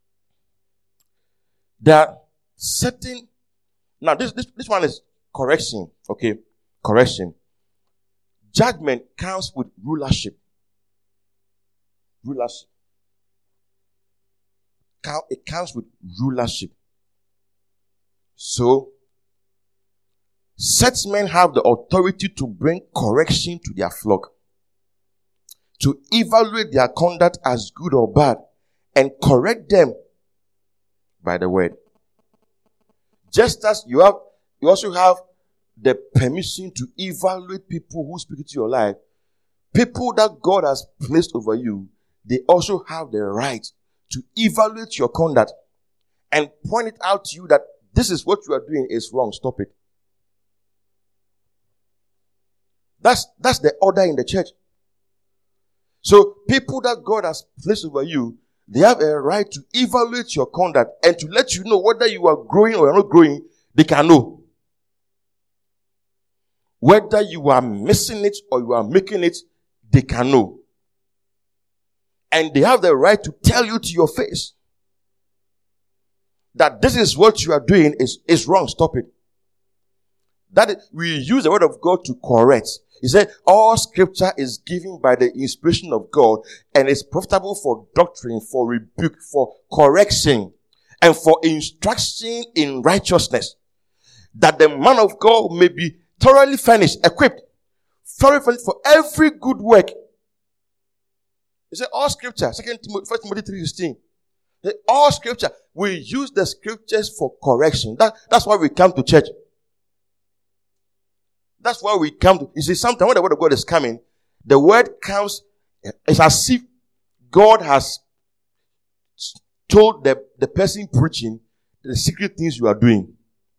there are certain, now this, this, this one is correction, okay? Correction. Judgment comes with rulership. Rulership. It comes with rulership. So, such men have the authority to bring correction to their flock, to evaluate their conduct as good or bad, and correct them by the word. Just as you have, you also have the permission to evaluate people who speak into your life. People that God has placed over you, they also have the right to evaluate your conduct and point it out to you that this is what you are doing is wrong. Stop it. That's, that's the order in the church. So people that God has placed over you, they have a right to evaluate your conduct and to let you know whether you are growing or you're not growing. They can know. Whether you are missing it or you are making it, they can know. And they have the right to tell you to your face that this is what you are doing is, is wrong. Stop it. That is, we use the word of God to correct. He said, all scripture is given by the inspiration of God and is profitable for doctrine, for rebuke, for correction, and for instruction in righteousness, that the man of God may be thoroughly furnished, equipped, thoroughly furnished for every good work. He said, all scripture, Second Timothy, First Timothy three sixteen. All scripture, we use the scriptures for correction. That, that's why we come to church. That's why we come to, you see, sometimes when the word of God is coming, the word comes, it's as if God has told the, the person preaching the secret things you are doing.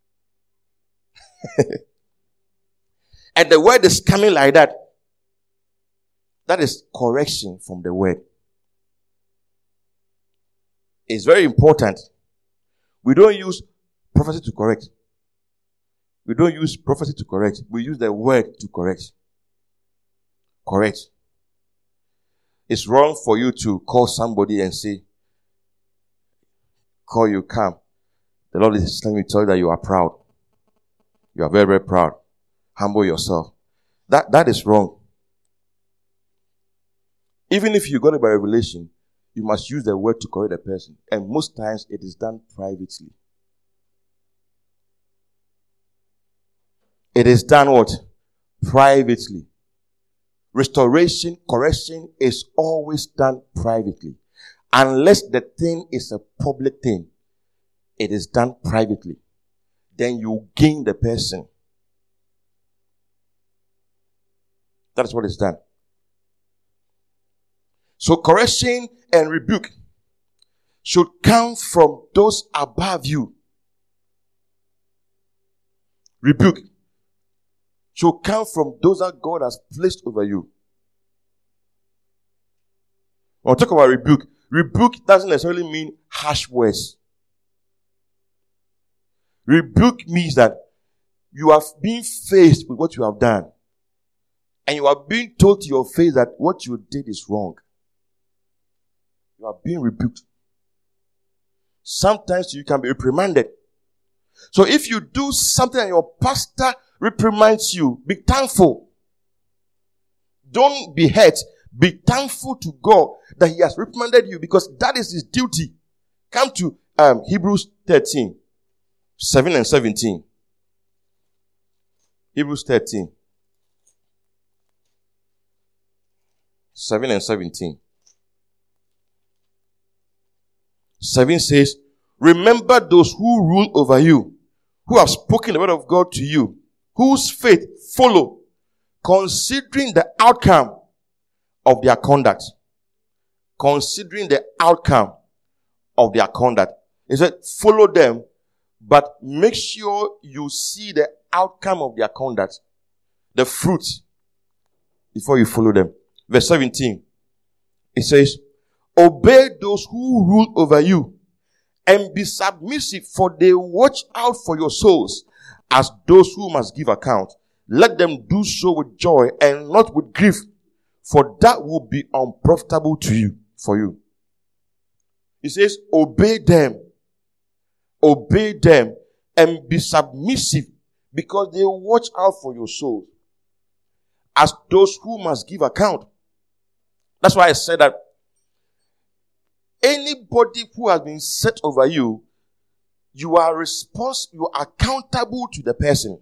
And the word is coming like that. That is correction from the word. It's very important. We don't use prophecy to correct. We don't use prophecy to correct. We use the word to correct. Correct. It's wrong for you to call somebody and say, call you calm. The Lord is telling me to tell you that you are proud. You are very, very proud. Humble yourself. That, that is wrong. Even if you got it by revelation, you must use the word to correct the person. And most times it is done privately. It is done what? Privately. Restoration, correction is always done privately. Unless the thing is a public thing, it is done privately. Then you gain the person. That is what is done. So correction and rebuke should come from those above you. Rebuke should come from those that God has placed over you. When we talk about rebuke, rebuke doesn't necessarily mean harsh words. Rebuke means that you have been faced with what you have done. And you are being told to your face that what you did is wrong. You are being rebuked. Sometimes you can be reprimanded. So if you do something and your pastor reprimands you, be thankful. Don't be hurt. Be thankful to God that He has reprimanded you, because that is His duty. Come to um, Hebrews thirteen, seven and seventeen. Hebrews thirteen, seven and seventeen. seven says, remember those who rule over you, who have spoken the word of God to you, whose faith follow, considering the outcome of their conduct. Considering the outcome of their conduct. He said, follow them, but make sure you see the outcome of their conduct, the fruit, before you follow them. Verse seventeen. It says, obey those who rule over you and be submissive, for they watch out for your souls as those who must give account. Let them do so with joy and not with grief, for that will be unprofitable to you, for you. He says, obey them. Obey them and be submissive, because they watch out for your soul as those who must give account. That's why I said that anybody who has been set over you, you are responsible, you are accountable to the person.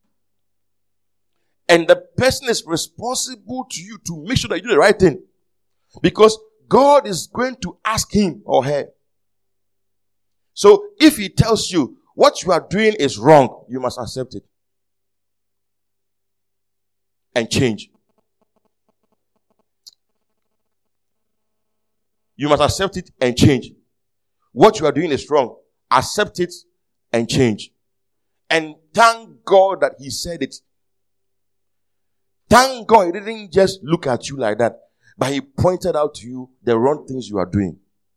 And the person is responsible to you to make sure that you do the right thing. Because God is going to ask him or her. So if he tells you what you are doing is wrong, you must accept it and change. You must accept it and change. What you are doing is wrong. Accept it and change. And thank God that he said it. Thank God he didn't just look at you like that, but he pointed out to you the wrong things you are doing.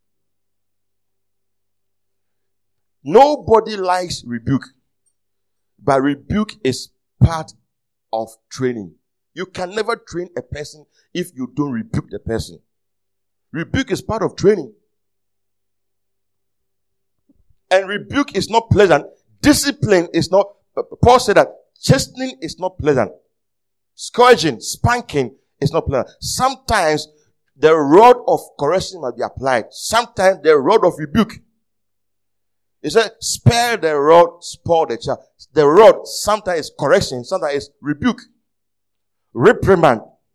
Nobody likes rebuke, but rebuke is part of training. You can never train a person if you don't rebuke the person. Rebuke is part of training. And rebuke is not pleasant. Discipline is not, Paul said that chastening is not pleasant. Scourging, spanking is not pleasant. Sometimes the rod of correction must be applied. Sometimes the rod of rebuke. He said, spare the rod, spoil the child. The rod sometimes is correction, sometimes is rebuke, reprimand.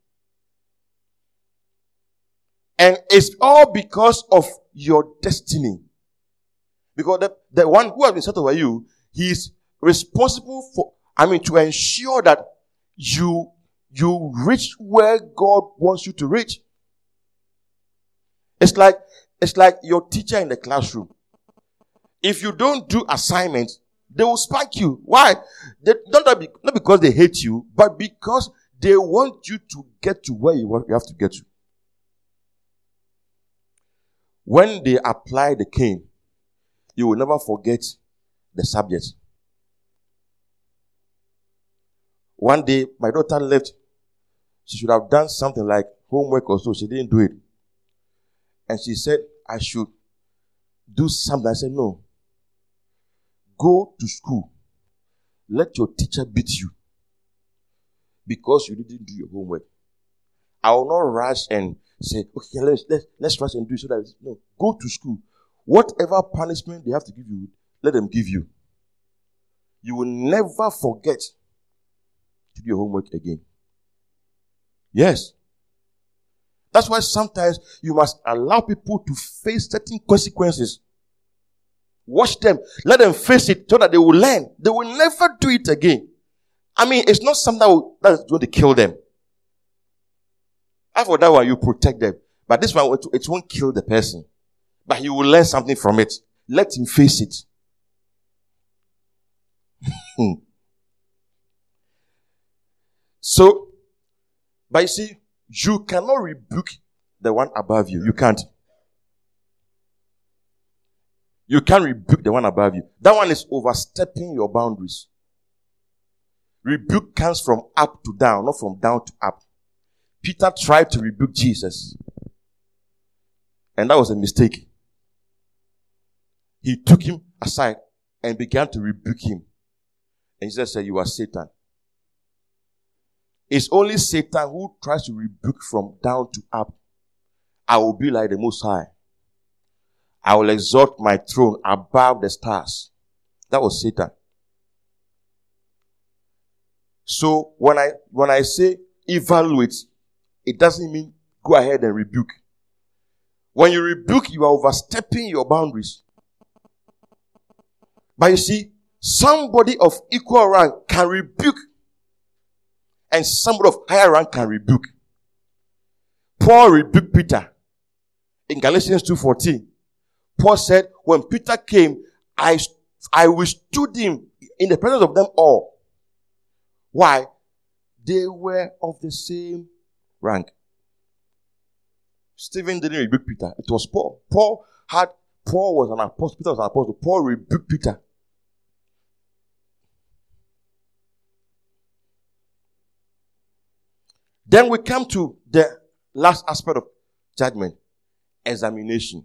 And it's all because of your destiny. Because the, the one who has been set over you, he is responsible for, I mean, to ensure that you, you reach where God wants you to reach. It's like, it's like your teacher in the classroom. If you don't do assignments, they will spank you. Why? They, not, not because they hate you, but because they want you to get to where you, want, you have to get to. When they apply the cane, you will never forget the subject. One day, my daughter left. She should have done something like homework or so. She didn't do it. And she said, I should do something. I said, no. Go to school. Let your teacher beat you because you didn't do your homework. I will not rush and say, okay, let's, let's, let's rush and do it so that, no, go to school. Whatever punishment they have to give you, let them give you. You will never forget to do your homework again. Yes. That's why sometimes you must allow people to face certain consequences. Watch them. Let them face it so that they will learn. They will never do it again. I mean, it's not something that, will, that is going to kill them. After that one, you protect them. But this one, it won't kill the person. But he will learn something from it. Let him face it. So, but you see, you cannot rebuke the one above you. You can't. You can't rebuke the one above you. That one is overstepping your boundaries. Rebuke comes from up to down, not from down to up. Peter tried to rebuke Jesus. And that was a mistake. He took him aside and began to rebuke him. And Jesus said, you are Satan. It's only Satan who tries to rebuke from down to up. I will be like the Most High. I will exalt my throne above the stars. That was Satan. So when I when I say evaluate, it doesn't mean go ahead and rebuke. When you rebuke, you are overstepping your boundaries. But you see, somebody of equal rank can rebuke, and somebody of higher rank can rebuke. Paul rebuked Peter in Galatians two fourteen. Paul said, when Peter came, I, I withstood him in the presence of them all. Why? They were of the same rank. Stephen didn't rebuke Peter. It was Paul. Paul had, Paul was an apostle. Peter was an apostle. Paul rebuked Peter. Then we come to the last aspect of judgment. Examination.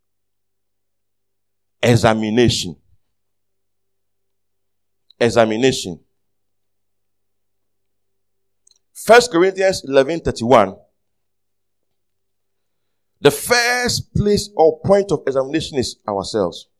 Examination. Examination. First Corinthians eleven thirty-one. The first place or point of examination is ourselves.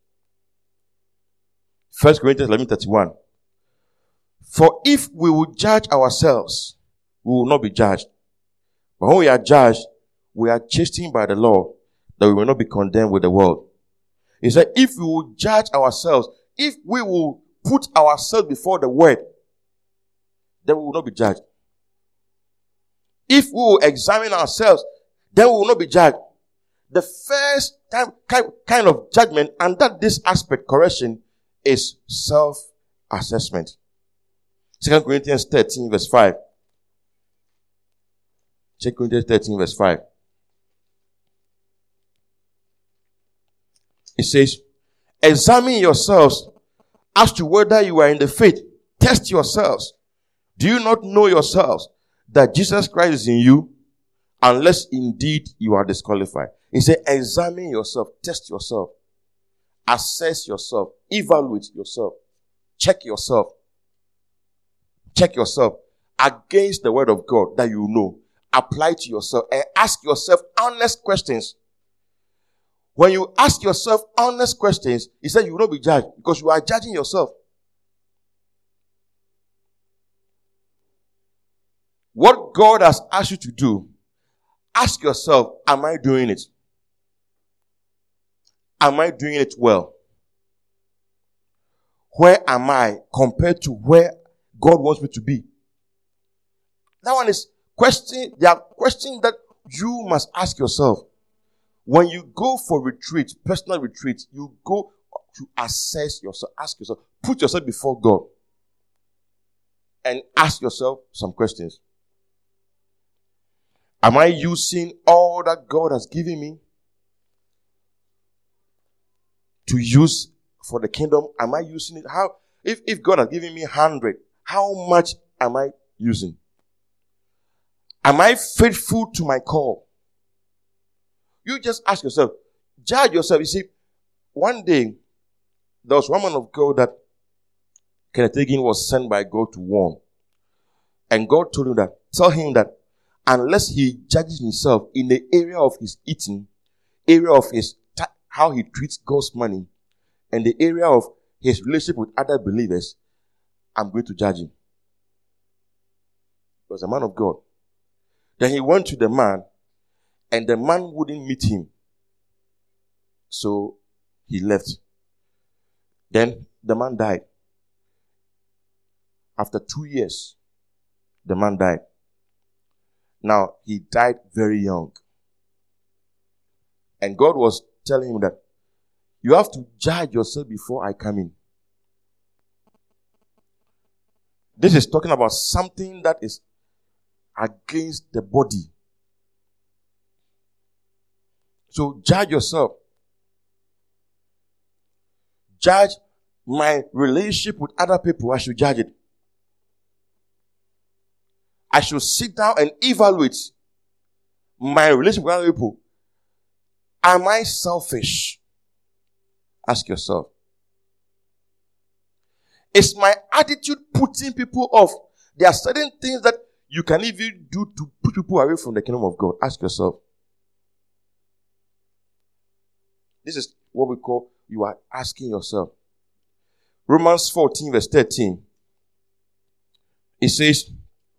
First Corinthians eleven thirty-one. For if we would judge ourselves, we will not be judged. But when we are judged, we are chastened by the Lord, that we will not be condemned with the world. He said, if we will judge ourselves, if we will put ourselves before the word, then we will not be judged. If we will examine ourselves, then we will not be judged. The first time, kind of judgment under this aspect, correction, is self-assessment. Second Corinthians thirteen verse five. Second Corinthians thirteen verse five. It says, examine yourselves as to whether you are in the faith. Test yourselves. Do you not know yourselves that Jesus Christ is in you, unless indeed you are disqualified? He said, examine yourself, test yourself, assess yourself, evaluate yourself, check yourself, check yourself against the word of God that you know. Apply to yourself and ask yourself honest questions. When you ask yourself honest questions, he said you will not be judged because you are judging yourself. What God has asked you to do, ask yourself, am I doing it? Am I doing it well? Where am I compared to where God wants me to be? That one is question. There are questions that you must ask yourself. When you go for retreat, personal retreat, you go to assess yourself, ask yourself, put yourself before God and ask yourself some questions. Am I using all that God has given me to use for the kingdom? Am I using it? How, if, if God has given me one hundred, how much am I using? Am I faithful to my call? You just ask yourself, judge yourself. You see, one day, there was one man of God that Kenneth Hagin was sent by God to warn. And God told him that, tell him that unless he judges himself in the area of his eating, area of his how he treats God's money, and the area of his relationship with other believers, I'm going to judge him. He was a man of God. Then he went to the man, and the man wouldn't meet him. So he left. Then the man died. After two years, the man died. Now, he died very young. And God was telling him that you have to judge yourself before I come in. This is talking about something that is against the body. So judge yourself. Judge my relationship with other people. I should judge it. I should sit down and evaluate my relationship with other people. Am I selfish? Ask yourself. Is my attitude putting people off? There are certain things that you can even do to put people away from the kingdom of God. Ask yourself. This is what we call you are asking yourself. Romans fourteen verse thirteen. It says,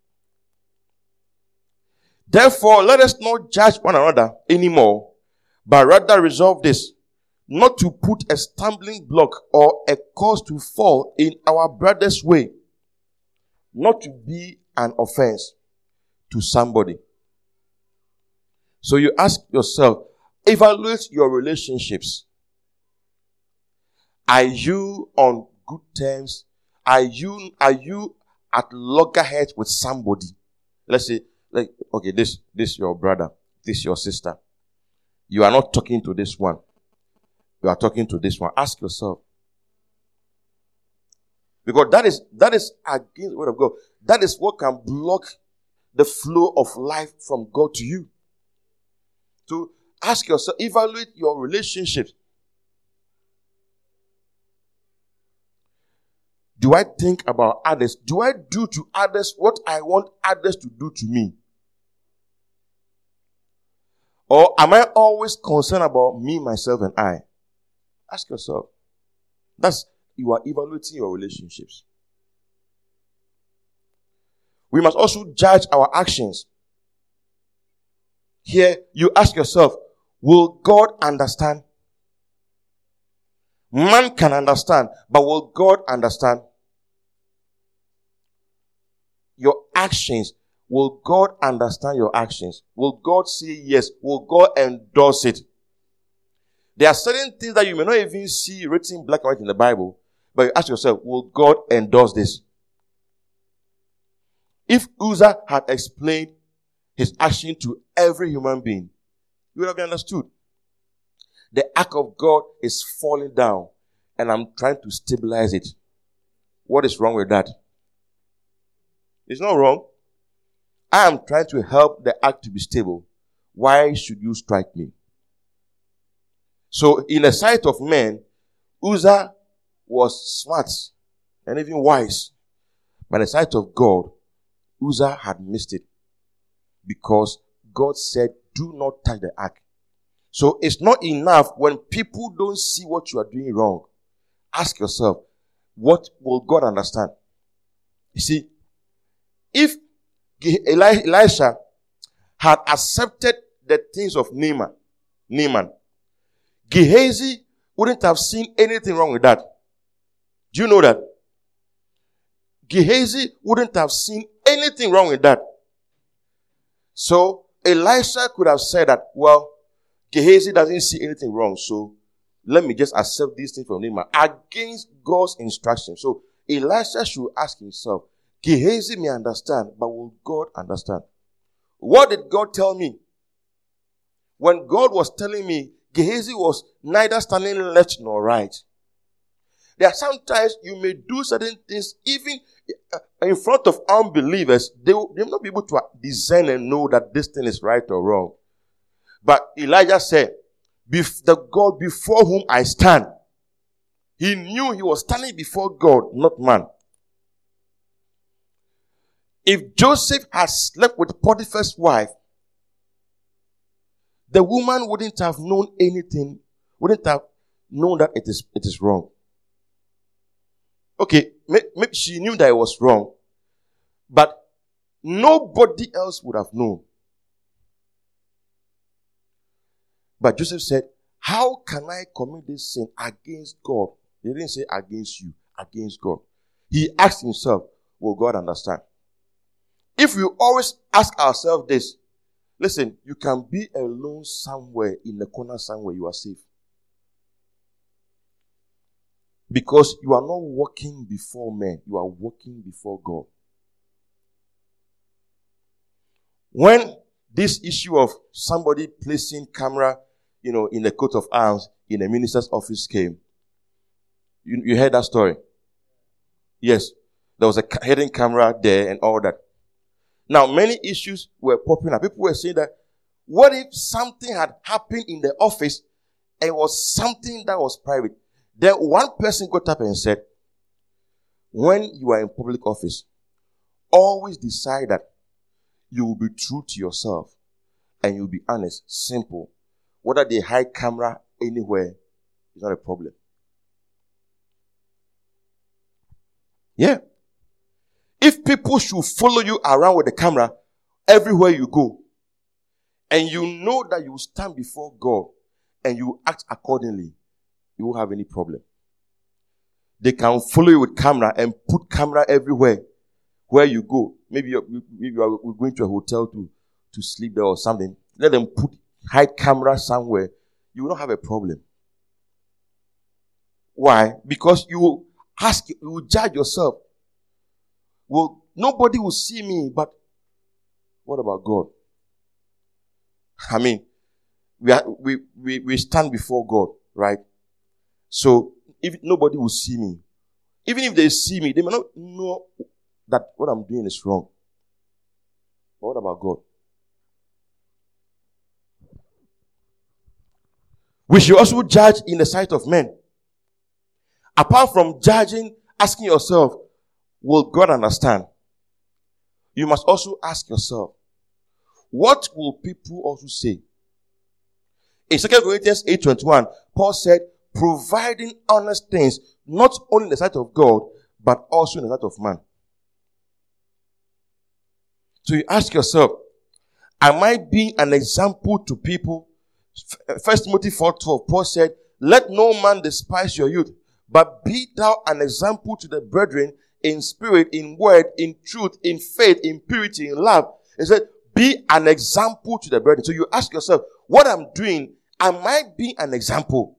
therefore, let us not judge one another anymore, but rather resolve this, not to put a stumbling block or a cause to fall in our brother's way, not to be an offense to somebody. So you ask yourself, evaluate your relationships. Are you on good terms? Are you are you at loggerheads with somebody? Let's say, like, okay, this this your brother, this your sister. You are not talking to this one. You are talking to this one. Ask yourself. Because that is that is against the word of God. That is what can block the flow of life from God to you. So ask yourself, evaluate your relationships. Do I think about others? Do I do to others what I want others to do to me? Or am I always concerned about me, myself, and I? Ask yourself. That's, you are evaluating your relationships. We must also judge our actions. Here, you ask yourself, will God understand? Man can understand, but will God understand? Your actions, will God understand your actions? Will God say yes? Will God endorse it? There are certain things that you may not even see written black and white in the Bible, but you ask yourself, will God endorse this? If Uzzah had explained his action to every human being, you would have understood. The ark of God is falling down, and I'm trying to stabilize it. What is wrong with that? It's not wrong. I am trying to help the ark to be stable. Why should you strike me? So, in the sight of men, Uzzah was smart and even wise. But in the sight of God, Uzzah had missed it. Because God said, do not touch the ark. So, it's not enough when people don't see what you are doing wrong. Ask yourself, what will God understand? You see, if Eli- Elisha had accepted the things of Naaman, Naaman, Gehazi wouldn't have seen anything wrong with that. Do you know that? Gehazi wouldn't have seen anything wrong with that. So Elisha could have said that, well, Gehazi doesn't see anything wrong, so let me just accept these things from Naaman against God's instruction. So Elisha should ask himself, Gehazi may understand, but will God understand? What did God tell me? When God was telling me, Gehazi was neither standing left nor right. There are sometimes you may do certain things even in front of unbelievers. They will, they will not be able to discern and know that this thing is right or wrong. But Elijah said, the God before whom I stand. He knew he was standing before God, not man. If Joseph had slept with Potiphar's wife, the woman wouldn't have known anything, wouldn't have known that it is it is wrong. Okay, maybe she knew that it was wrong, but nobody else would have known. But Joseph said, how can I commit this sin against God? He didn't say against you, against God. He asked himself, will God understand? If we always ask ourselves this, listen, you can be alone somewhere in the corner somewhere, you are safe. Because you are not walking before men, you are walking before God. When this issue of somebody placing camera, you know, in the coat of arms in the minister's office came, you, you heard that story? Yes, there was a hidden camera there and all that. Now, many issues were popping up. People were saying that, what if something had happened in the office and it was something that was private? Then one person got up and said, when you are in public office, always decide that you will be true to yourself and you'll be honest, simple. Whether they hide camera anywhere is not a problem. Yeah. If people should follow you around with the camera everywhere you go, and you know that you stand before God and you act accordingly, you won't have any problem. They can follow you with camera and put camera everywhere where you go. Maybe you're, maybe you are going to a hotel to, to sleep there or something. Let them put hide camera somewhere. You will not have a problem. Why? Because you will ask, you will judge yourself. Well, nobody will see me, but what about God? I mean, we are, we, we, we stand before God, right? So, if nobody will see me, even if they see me, they may not know that what I'm doing is wrong. But what about God? We should also judge in the sight of men. Apart from judging, asking yourself, will God understand? You must also ask yourself, what will people also say? In Second Corinthians eight twenty-one, Paul said, providing honest things, not only in the sight of God, but also in the sight of man. So you ask yourself, am I being an example to people? First Timothy four twelve, Paul said, let no man despise your youth, but be thou an example to the brethren in spirit, in word, in truth, in faith, in purity, in love. He said, be an example to the brethren. So you ask yourself, what I'm doing, am I being an example?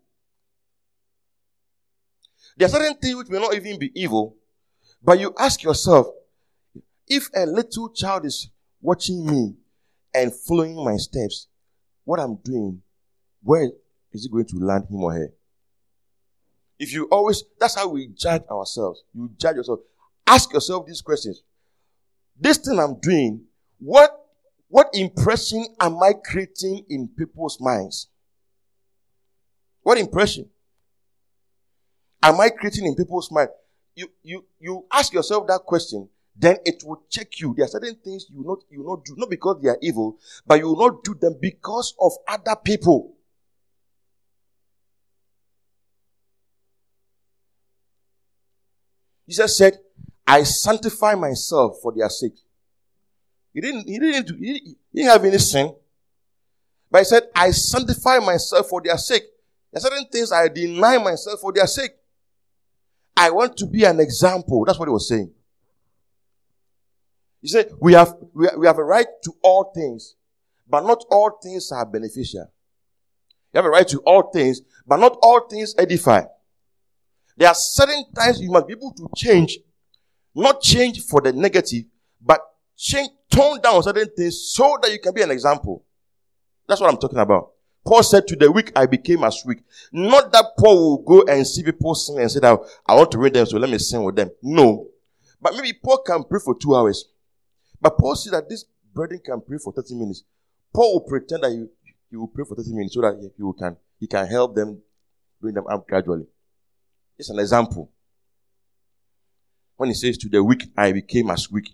There are certain things which may not even be evil, but you ask yourself, if a little child is watching me and following my steps, what I'm doing, where is it going to land him or her? If you always, that's how we judge ourselves. You judge yourself. Ask yourself these questions. This thing I'm doing, what, what impression am I creating in people's minds? What impression am I creating in people's minds? You, you, you ask yourself that question, then it will check you. There are certain things you will not, you will not do, not because they are evil, but you will not do them because of other people. Jesus said, I sanctify myself for their sake. He didn't, he didn't, do, he, he didn't have any sin. But he said, I sanctify myself for their sake. There are certain things I deny myself for their sake. I want to be an example. That's what he was saying. He said, we have, we have, we have a right to all things, but not all things are beneficial. You have a right to all things, but not all things edify. There are certain times you must be able to change, not change for the negative, but change, tone down certain things so that you can be an example. That's what I'm talking about. Paul said, to the weak I became as weak. Not that Paul will go and see people sin and say that I want to read them, so let me sin with them. No. But maybe Paul can pray for two hours. But Paul said that this burden can pray for thirty minutes. Paul will pretend that he, he will pray for thirty minutes so that he, he, can, he can help them, bring them up gradually. It's an example. When he says, to the weak, I became as weak.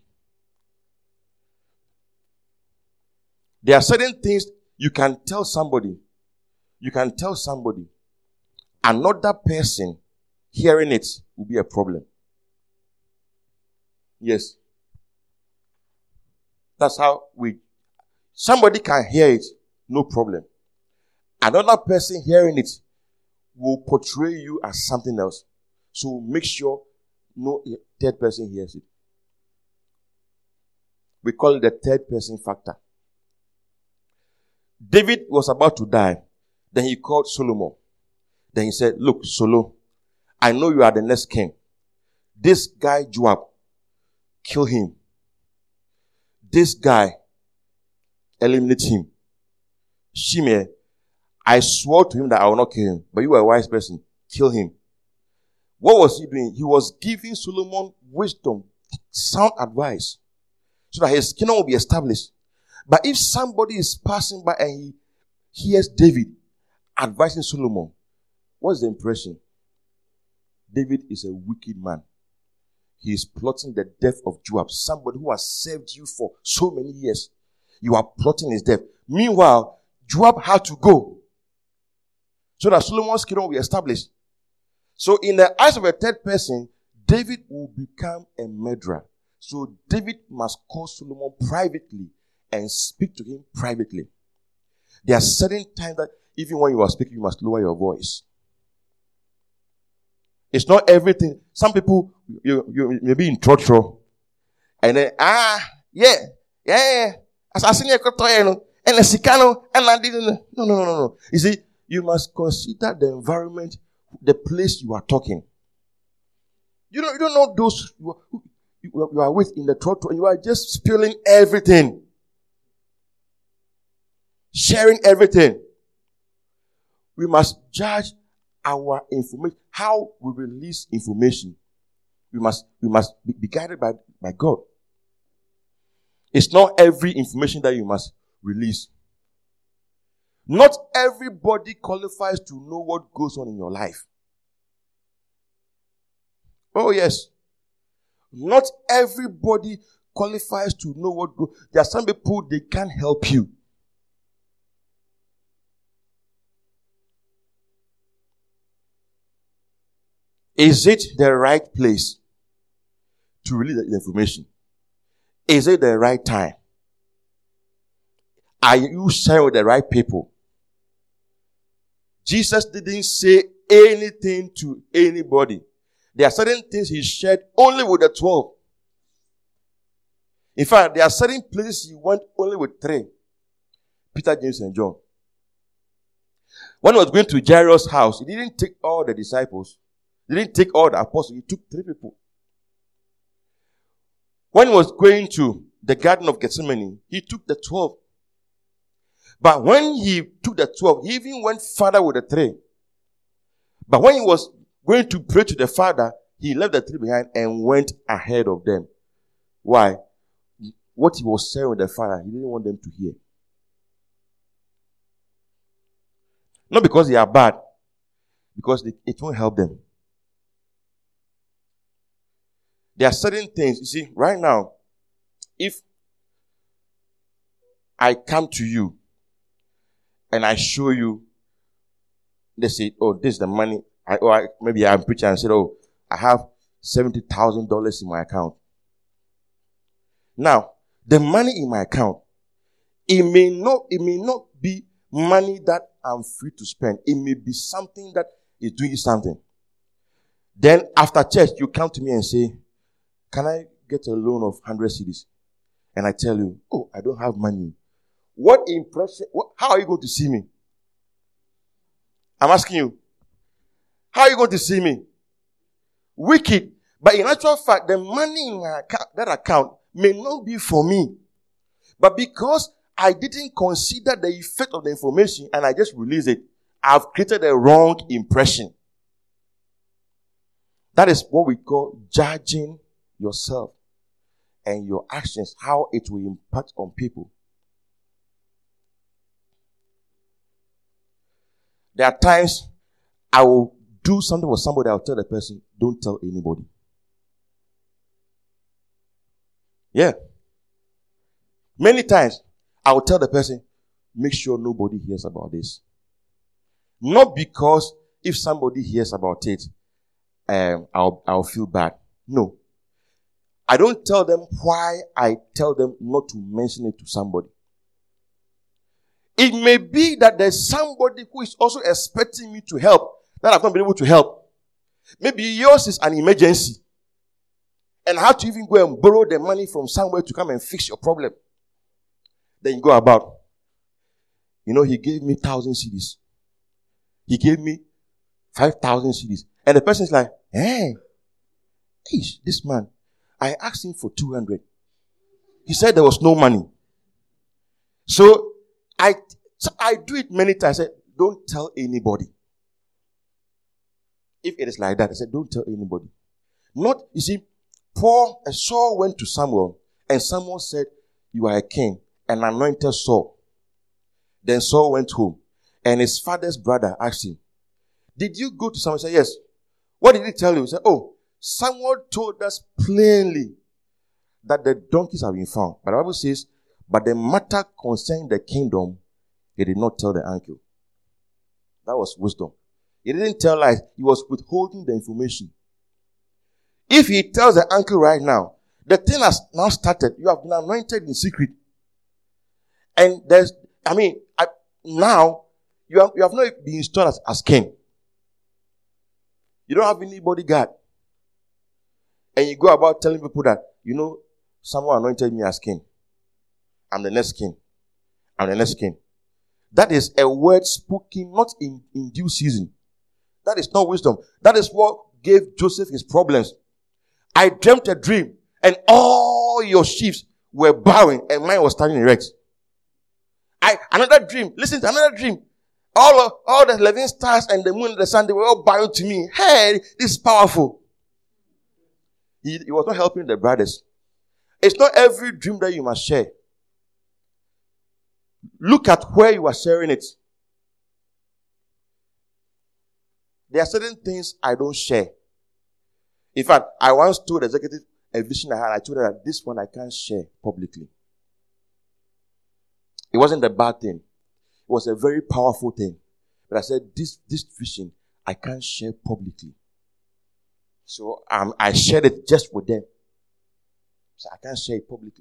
There are certain things you can tell somebody. You can tell somebody. Another person hearing it will be a problem. Yes. That's how we... Somebody can hear it, no problem. Another person hearing it will portray you as something else. So make sure no third person hears it. We call it the third person factor. David was about to die. Then he called Solomon. Then he said, look, Solo, I know you are the next king. This guy, Joab, kill him. This guy, eliminate him. Shimei, I swore to him that I will not kill him. But you are a wise person. Kill him. What was he doing? He was giving Solomon wisdom, sound advice, so that his kingdom will be established. But if somebody is passing by and he hears David advising Solomon, what's the impression? David is a wicked man. He is plotting the death of Joab, somebody who has served you for so many years. You are plotting his death. Meanwhile, Joab had to go so that Solomon's kingdom will be established. So in the eyes of a third person, David will become a murderer. So David must call Solomon privately and speak to him privately. There are certain times that even when you are speaking, you must lower your voice. It's not everything. Some people, you, you may be in torture. And then, ah, yeah, yeah, yeah. As I sing a and a sicano, and I didn't. No, no, no, no. You see, you must consider the environment the place you are talking. You don't, you don't know those you are, who you, you are with in the throat. You are just spilling everything. Sharing everything. We must judge our information. How we release information. We must, we must be, be guided by, by God. It's not every information that you must release. Not everybody qualifies to know what goes on in your life. Oh yes. Not everybody qualifies to know what goes. There are some people, they can't help you. Is it the right place to release the information? Is it the right time? Are you sharing with the right people? Jesus didn't say anything to anybody. There are certain things he shared only with the twelve. In fact, there are certain places he went only with three. Peter, James, and John. When he was going to Jairus' house, he didn't take all the disciples. He didn't take all the apostles. He took three people. When he was going to the Garden of Gethsemane, he took the twelve. But when he took the twelve, he even went further with the three. But when he was going to pray to the Father, he left the three behind and went ahead of them. Why? What he was saying with the Father, he didn't want them to hear. Not because they are bad, because they, it won't help them. There are certain things, you see, right now, if I come to you and I show you, they say, oh, this is the money, I, or I, maybe I'm preaching and said, oh, I have seventy thousand dollars in my account. Now, the money in my account, it may not, it may not be money that I'm free to spend. It may be something that is doing something. Then after church, you come to me and say, can I get a loan of one hundred cedis? And I tell you, oh, I don't have money. What impression, what, how are you going to see me? I'm asking you. How are you going to see me? Wicked. But in actual fact, the money in my account, that account may not be for me. But because I didn't consider the effect of the information and I just released it, I've created a wrong impression. That is what we call judging yourself and your actions, how it will impact on people. There are times I will do something with somebody, I'll tell the person, don't tell anybody. Yeah. Many times, I will tell the person, make sure nobody hears about this. Not because if somebody hears about it, um, I'll, I'll feel bad. No. I don't tell them why I tell them not to mention it to somebody. It may be that there's somebody who is also expecting me to help that I've not been able to help. Maybe yours is an emergency. And I have to even go and borrow the money from somewhere to come and fix your problem. Then you go about. You know, he gave me one thousand cedis. He gave me five thousand cedis. And the person is like, hey, ish, this man, I asked him for two hundred. He said there was no money. So I, so I do it many times. I said, don't tell anybody. If it is like that, I said, don't tell anybody. Not, you see, Paul and Saul went to Samuel, and Samuel said, you are a king, and anointed Saul. Then Saul went home, and his father's brother asked him, did you go to Samuel? He said, yes. What did he tell you? He said, oh, Samuel told us plainly that the donkeys have been found. But the Bible says, but the matter concerning the kingdom, he did not tell the uncle. That was wisdom. He didn't tell lies. He was withholding the information. If he tells the uncle right now, the thing has now started. You have been anointed in secret. And there's, I mean, I, now, you have, you have not been installed as, as king. You don't have any bodyguard. And you go about telling people that, you know, someone anointed me as king. I'm the next king. I'm the next king. That is a word spoken not in, in due season. That is not wisdom. That is what gave Joseph his problems. I dreamt a dream and all your sheaves were bowing and mine was standing erect. I, another dream. Listen to another dream. All of, all the eleven stars and the moon and the sun, they were all bowing to me. Hey, this is powerful. He, he was not helping the brothers. It's not every dream that you must share. Look at where you are sharing it. There are certain things I don't share. In fact, I once told the executive a vision I had. I told her that this one I can't share publicly. It wasn't a bad thing. It was a very powerful thing. But I said, this, this vision I can't share publicly. So um, I shared it just with them. So I can't share it publicly.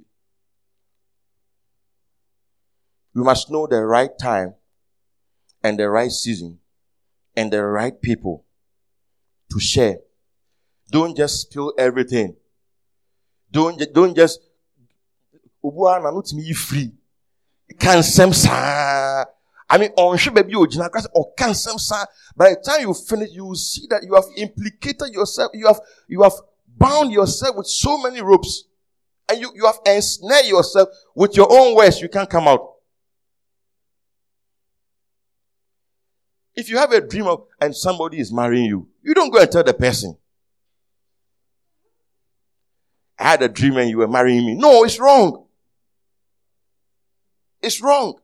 We must know the right time and the right season and the right people to share. Don't just spill everything. Don't, don't just free. Can't I mean, on baby or can't by the time you finish, you will see that you have implicated yourself, you have you have bound yourself with so many ropes, and you, you have ensnared yourself with your own words. You can't come out. If you have a dream of and somebody is marrying you, you don't go and tell the person, I had a dream and you were marrying me. No, it's wrong. It's wrong.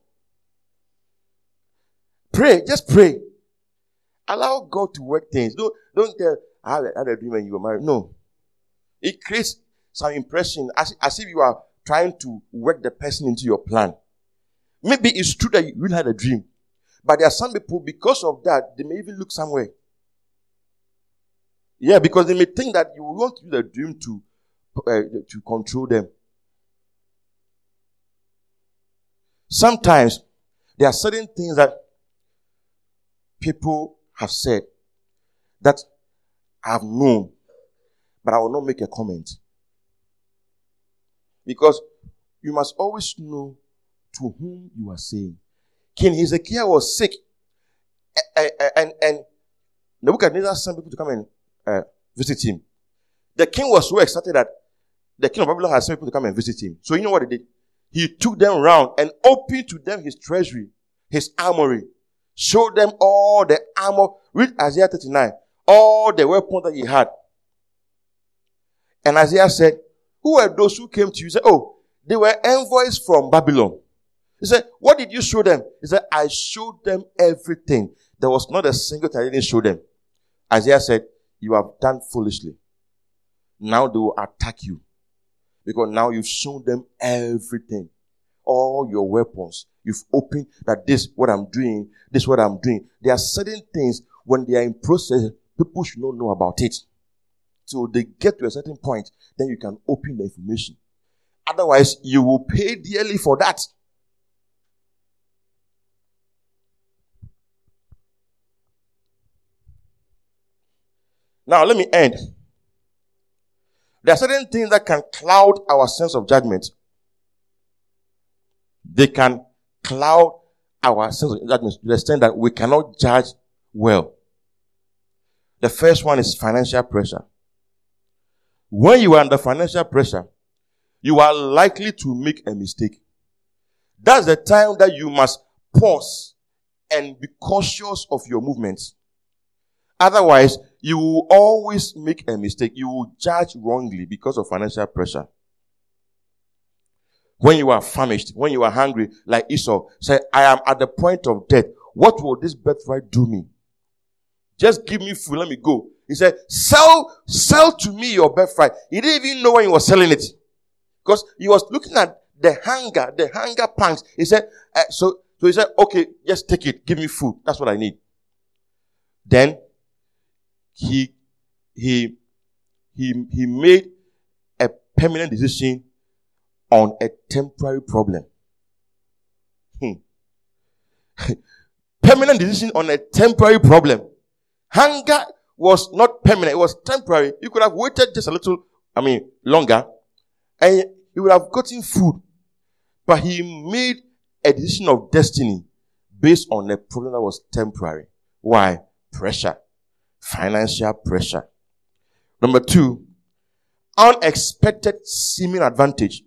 Pray, just pray. Allow God to work things. Don't, don't tell, I had a, had a dream and you were married. No. It creates some impression as, as if you are trying to work the person into your plan. Maybe it's true that you really had a dream. But there are some people, because of that, they may even look somewhere. Yeah, because they may think that you want to use the dream to, uh, to control them. Sometimes, there are certain things that people have said that I have known, but I will not make a comment. Because you must always know to whom you are saying. King Hezekiah was sick, and, and, and Nebuchadnezzar sent people to come and uh, visit him. The king was so excited that the king of Babylon had sent people to come and visit him. So you know what he did? He took them around and opened to them his treasury, his armory, showed them all the armor. Read Isaiah thirty-nine, all the weapons that he had. And Isaiah said, who were those who came to you? He said, oh, they were envoys from Babylon. He said, what did you show them? He said, I showed them everything. There was not a single thing I didn't show them. Isaiah said, you have done foolishly. Now they will attack you. Because now you've shown them everything. All your weapons. You've opened that this what I'm doing, this what I'm doing. There are certain things when they are in process, people should not know about it. So they get to a certain point, then you can open the information. Otherwise, you will pay dearly for that. Now, let me end. There are certain things that can cloud our sense of judgment. They can cloud our sense of judgment to the extent that we cannot judge well. The first one is financial pressure. When you are under financial pressure, you are likely to make a mistake. That's the time that you must pause and be cautious of your movements. Otherwise, you will always make a mistake. You will judge wrongly because of financial pressure. When you are famished, when you are hungry, like Esau said, I am at the point of death. What will this birthright do me? Just give me food, let me go. He said, sell, sell to me your birthright. He didn't even know when he was selling it. Because he was looking at the hunger, the hunger pangs. He said, uh, so, so he said, okay, just take it. Give me food. That's what I need. Then, he, he, he, he made a permanent decision on a temporary problem. Hmm. Permanent decision on a temporary problem. Hunger was not permanent. It was temporary. You could have waited just a little, I mean, longer, and you would have gotten food. But he made a decision of destiny based on a problem that was temporary. Why? Pressure. financial pressure. Number two, unexpected seeming advantage.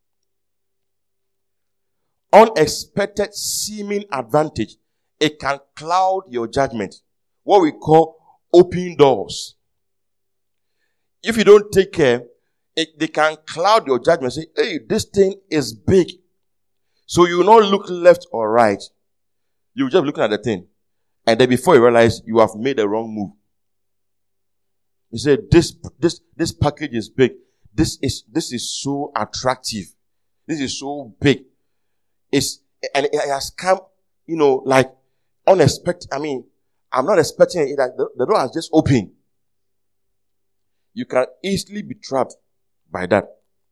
Unexpected seeming advantage. It can cloud your judgment. What we call open doors. If you don't take care, it, they can cloud your judgment. Say, hey, this thing is big. So you will not look left or right. You're just looking at the thing. And then before you realize you have made a wrong move. You say, this, this, this package is big. This is, this is so attractive. This is so big. It's, and it has come, you know, like unexpected. I mean, I'm not expecting it. Like the, the door has just opened. You can easily be trapped by that.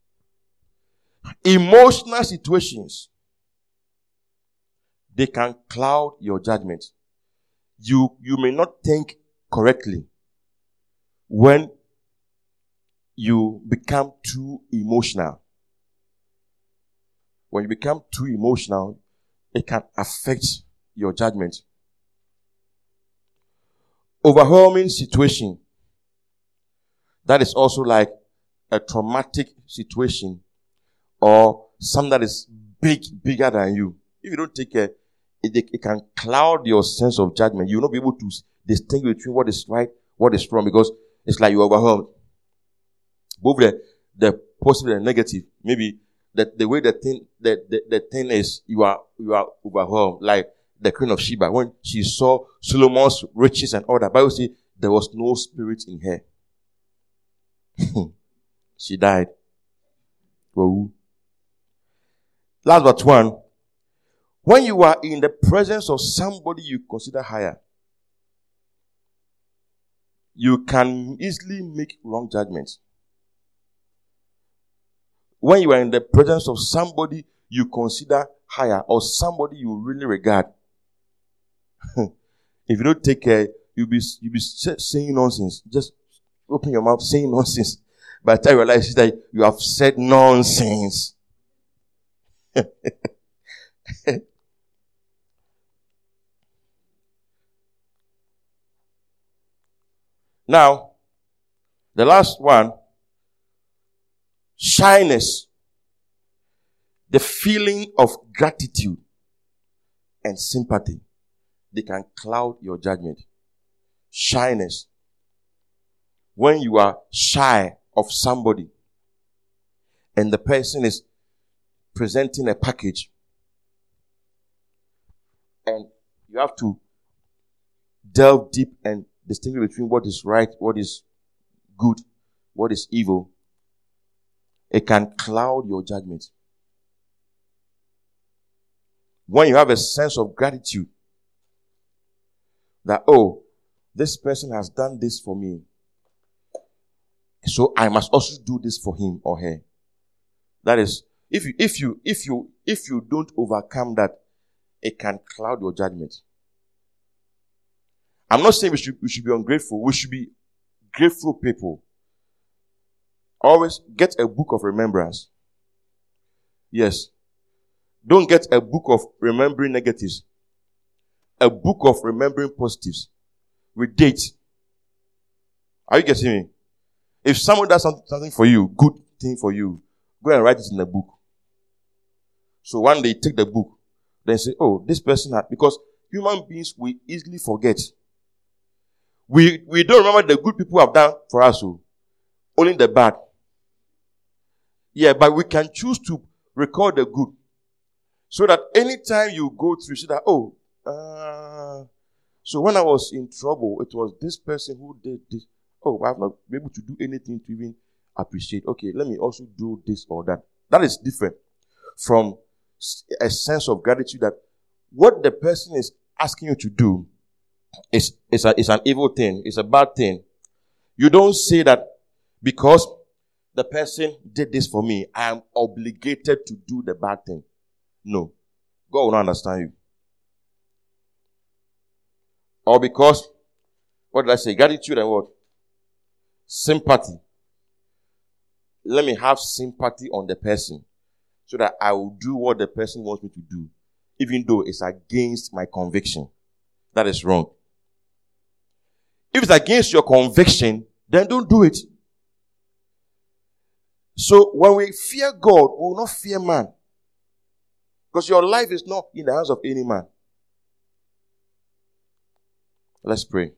Emotional situations, they can cloud your judgment. You, you may not think correctly when you become too emotional. When you become too emotional, it can affect your judgment. Overwhelming situation. That is also like a traumatic situation or something that is big, bigger than you. If you don't take care, it, it can cloud your sense of judgment. You will not be able to distinguish between what is right, what is wrong, because it's like you're overwhelmed. Both the, the positive and negative. Maybe the, the way the thing, the, the, the thing is, you are, you are overwhelmed. Like the Queen of Sheba, when she saw Solomon's riches and all that, Bible says there was no spirit in her. She died. Whoa. Last but one. When you are in the presence of somebody you consider higher, you can easily make wrong judgments. When you are in the presence of somebody you consider higher or somebody you really regard, if you don't take care, you'll be, you'll be saying nonsense. Just open your mouth, saying nonsense. By the time you realize that you have said nonsense. Now, the last one, shyness. The feeling of gratitude and sympathy. They can cloud your judgment. Shyness. When you are shy of somebody and the person is presenting a package and you have to delve deep and distinguish between what is right, what is good, what is evil, it can cloud your judgment. When you have a sense of gratitude that, oh, this person has done this for me, so I must also do this for him or her. That is, if you, if you, if you, if you don't overcome that, it can cloud your judgment. I'm not saying we should, we should be ungrateful. We should be grateful people. Always get a book of remembrance. Yes. Don't get a book of remembering negatives. A book of remembering positives. With dates. Are you getting me? If someone does something for you, good thing for you, go and write it in the book. So one day, take the book. Then say, oh, this person had, because human beings, we easily forget. We, we don't remember the good people have done for us. So only the bad. Yeah, but we can choose to record the good. So that anytime you go through, you say that, oh, uh, so when I was in trouble, it was this person who did this. Oh, I've not been able to do anything to even appreciate. Okay, let me also do this or that. That is different from a sense of gratitude that what the person is asking you to do is, is, a, is an evil thing. It's a bad thing. You don't say that because the person did this for me, I am obligated to do the bad thing. No. God will not understand you. Or because, what did I say? Gratitude and what? Sympathy. Let me have sympathy on the person so that I will do what the person wants me to do, even though it's against my conviction. That is wrong. If it's against your conviction, then don't do it. So when we fear God, we will not fear man. Because your life is not in the hands of any man. Let's pray.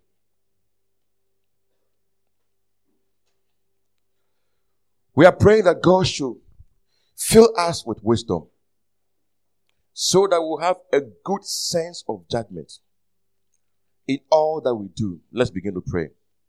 We are praying that God should fill us with wisdom so that we'll have a good sense of judgment in all that we do. Let's begin to pray.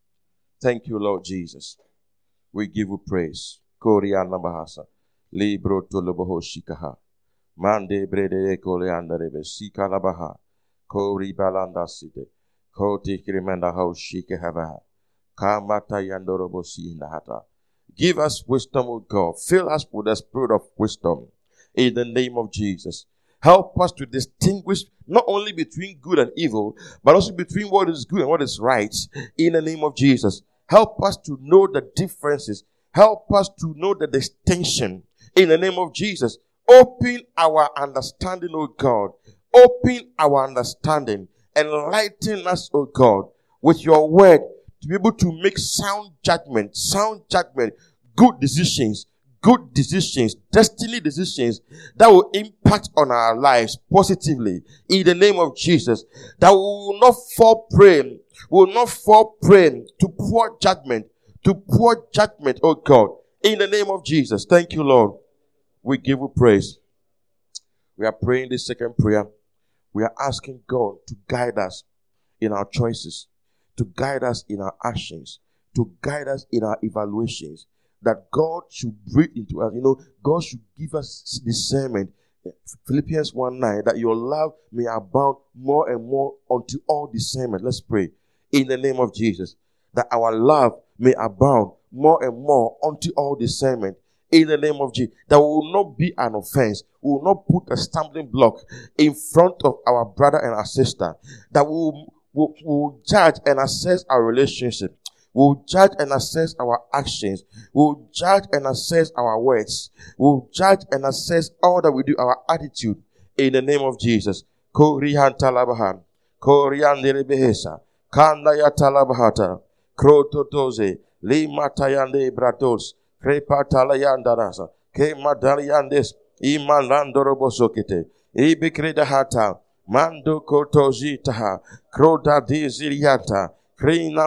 Thank you, Lord Jesus. We give you praise. Koreana Bahasa. Libro Toloboho Shikaha. Mande Brede Koleanda Rebesika Labaha. Kori Balanda Side. Koti Kirimanda House Shikahava. Kamata Yandorobosi in the Hata. Give us wisdom, O God. Fill us with the spirit of wisdom. In the name of Jesus. Help us to distinguish not only between good and evil, but also between what is good and what is right. In the name of Jesus. Help us to know the differences. Help us to know the distinction. In the name of Jesus. Open our understanding, O God. Open our understanding. Enlighten us, O God, with your word to be able to make sound judgment, sound judgment, good decisions, good decisions, destiny decisions that will impact on our lives positively in the name of Jesus. That we will not fall prey, we will not fall prey to poor judgment, to poor judgment, oh God, in the name of Jesus. Thank you, Lord. We give you praise. We are praying this second prayer. We are asking God to guide us in our choices, to guide us in our actions, to guide us in our evaluations, that God should breathe into us. You know, God should give us discernment. Philippians one nine, that your love may abound more and more unto all discernment. Let's pray. In the name of Jesus, that our love may abound more and more unto all discernment. In the name of Jesus, that we will not be an offense. We will not put a stumbling block in front of our brother and our sister. That we will, we will judge and assess our relationship. We will judge and assess our actions. We will judge and assess our words. We will judge and assess all that we do, our attitude. In the name of Jesus. Korihan talabahan. Korihan derebehesa. Kandaya talabahata. Krototoze. Limatayande bratos. Krepatalayandarasa. Kemadariandes. Imalandorobosokete. Ibikredahata. Mando kotozitaha. Kroda diziriata. Thank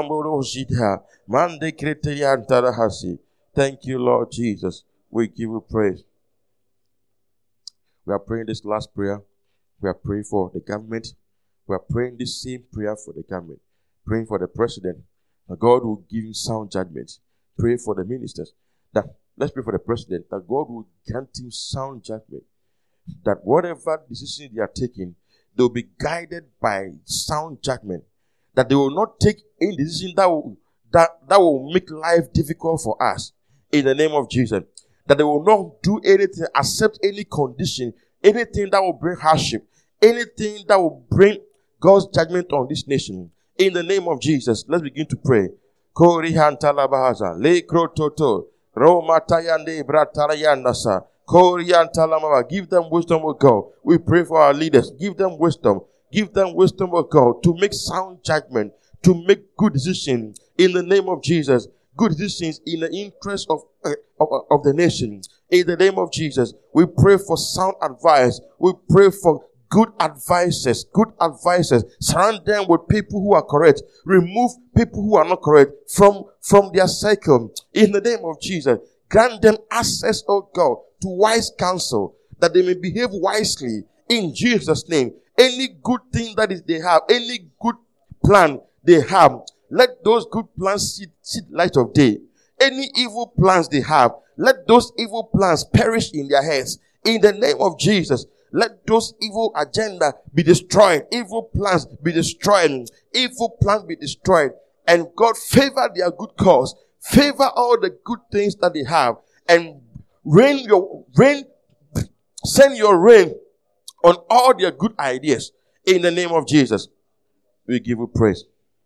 you, Lord Jesus. We give you praise. We are praying this last prayer. We are praying for the government. We are praying this same prayer for the government. Praying for the president. That God will give him sound judgment. Pray for the ministers. That let's pray for the president. That God will grant him sound judgment. That whatever decision they are taking, they will be guided by sound judgment. That they will not take any decision that will, that, that will make life difficult for us. In the name of Jesus. That they will not do anything, accept any condition, anything that will bring hardship, anything that will bring God's judgment on this nation. In the name of Jesus, let's begin to pray. Korihan talabahaza, le krototo, Roma tayande bratarayandasa, Korihan talamaba. Give them wisdom, O God. We pray for our leaders. Give them wisdom. Give them wisdom, O God, to make sound judgment, to make good decisions in the name of Jesus. Good decisions in the interest of, uh, of, of the nation. In the name of Jesus, we pray for sound advice. We pray for good advisors, good advisors. Surround them with people who are correct. Remove people who are not correct from, from their cycle. In the name of Jesus, grant them access, O God, to wise counsel, that they may behave wisely in Jesus' name. Any good thing that is they have, any good plan they have, let those good plans see, see light of day. Any evil plans they have, let those evil plans perish in their heads. In the name of Jesus, let those evil agenda be destroyed. Evil plans be destroyed. Evil plans be destroyed. And God favor their good cause. Favor all the good things that they have. And rain your rain, send your rain on all their good ideas. In the name of Jesus, we give you praise.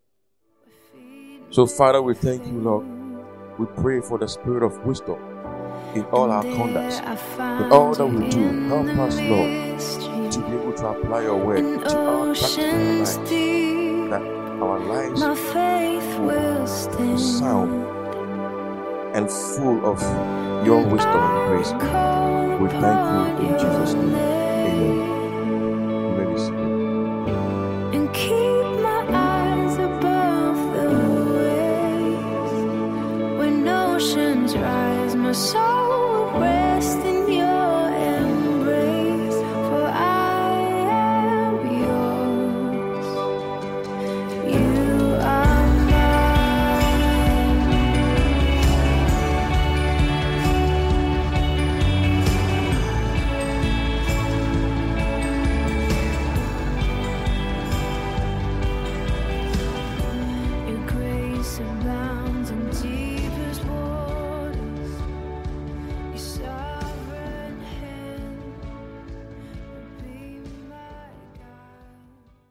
So, Father, we thank you, Lord. We pray for the spirit of wisdom in all our conduct, in all that we do. Help us, Lord, to be able to apply your word to our practical lives. That our lives my faith will stand. sound and full of your wisdom and grace. We thank you in Jesus' name. Amen. You may be seated. And keep my eyes above the waves. When oceans rise, my soul will rest in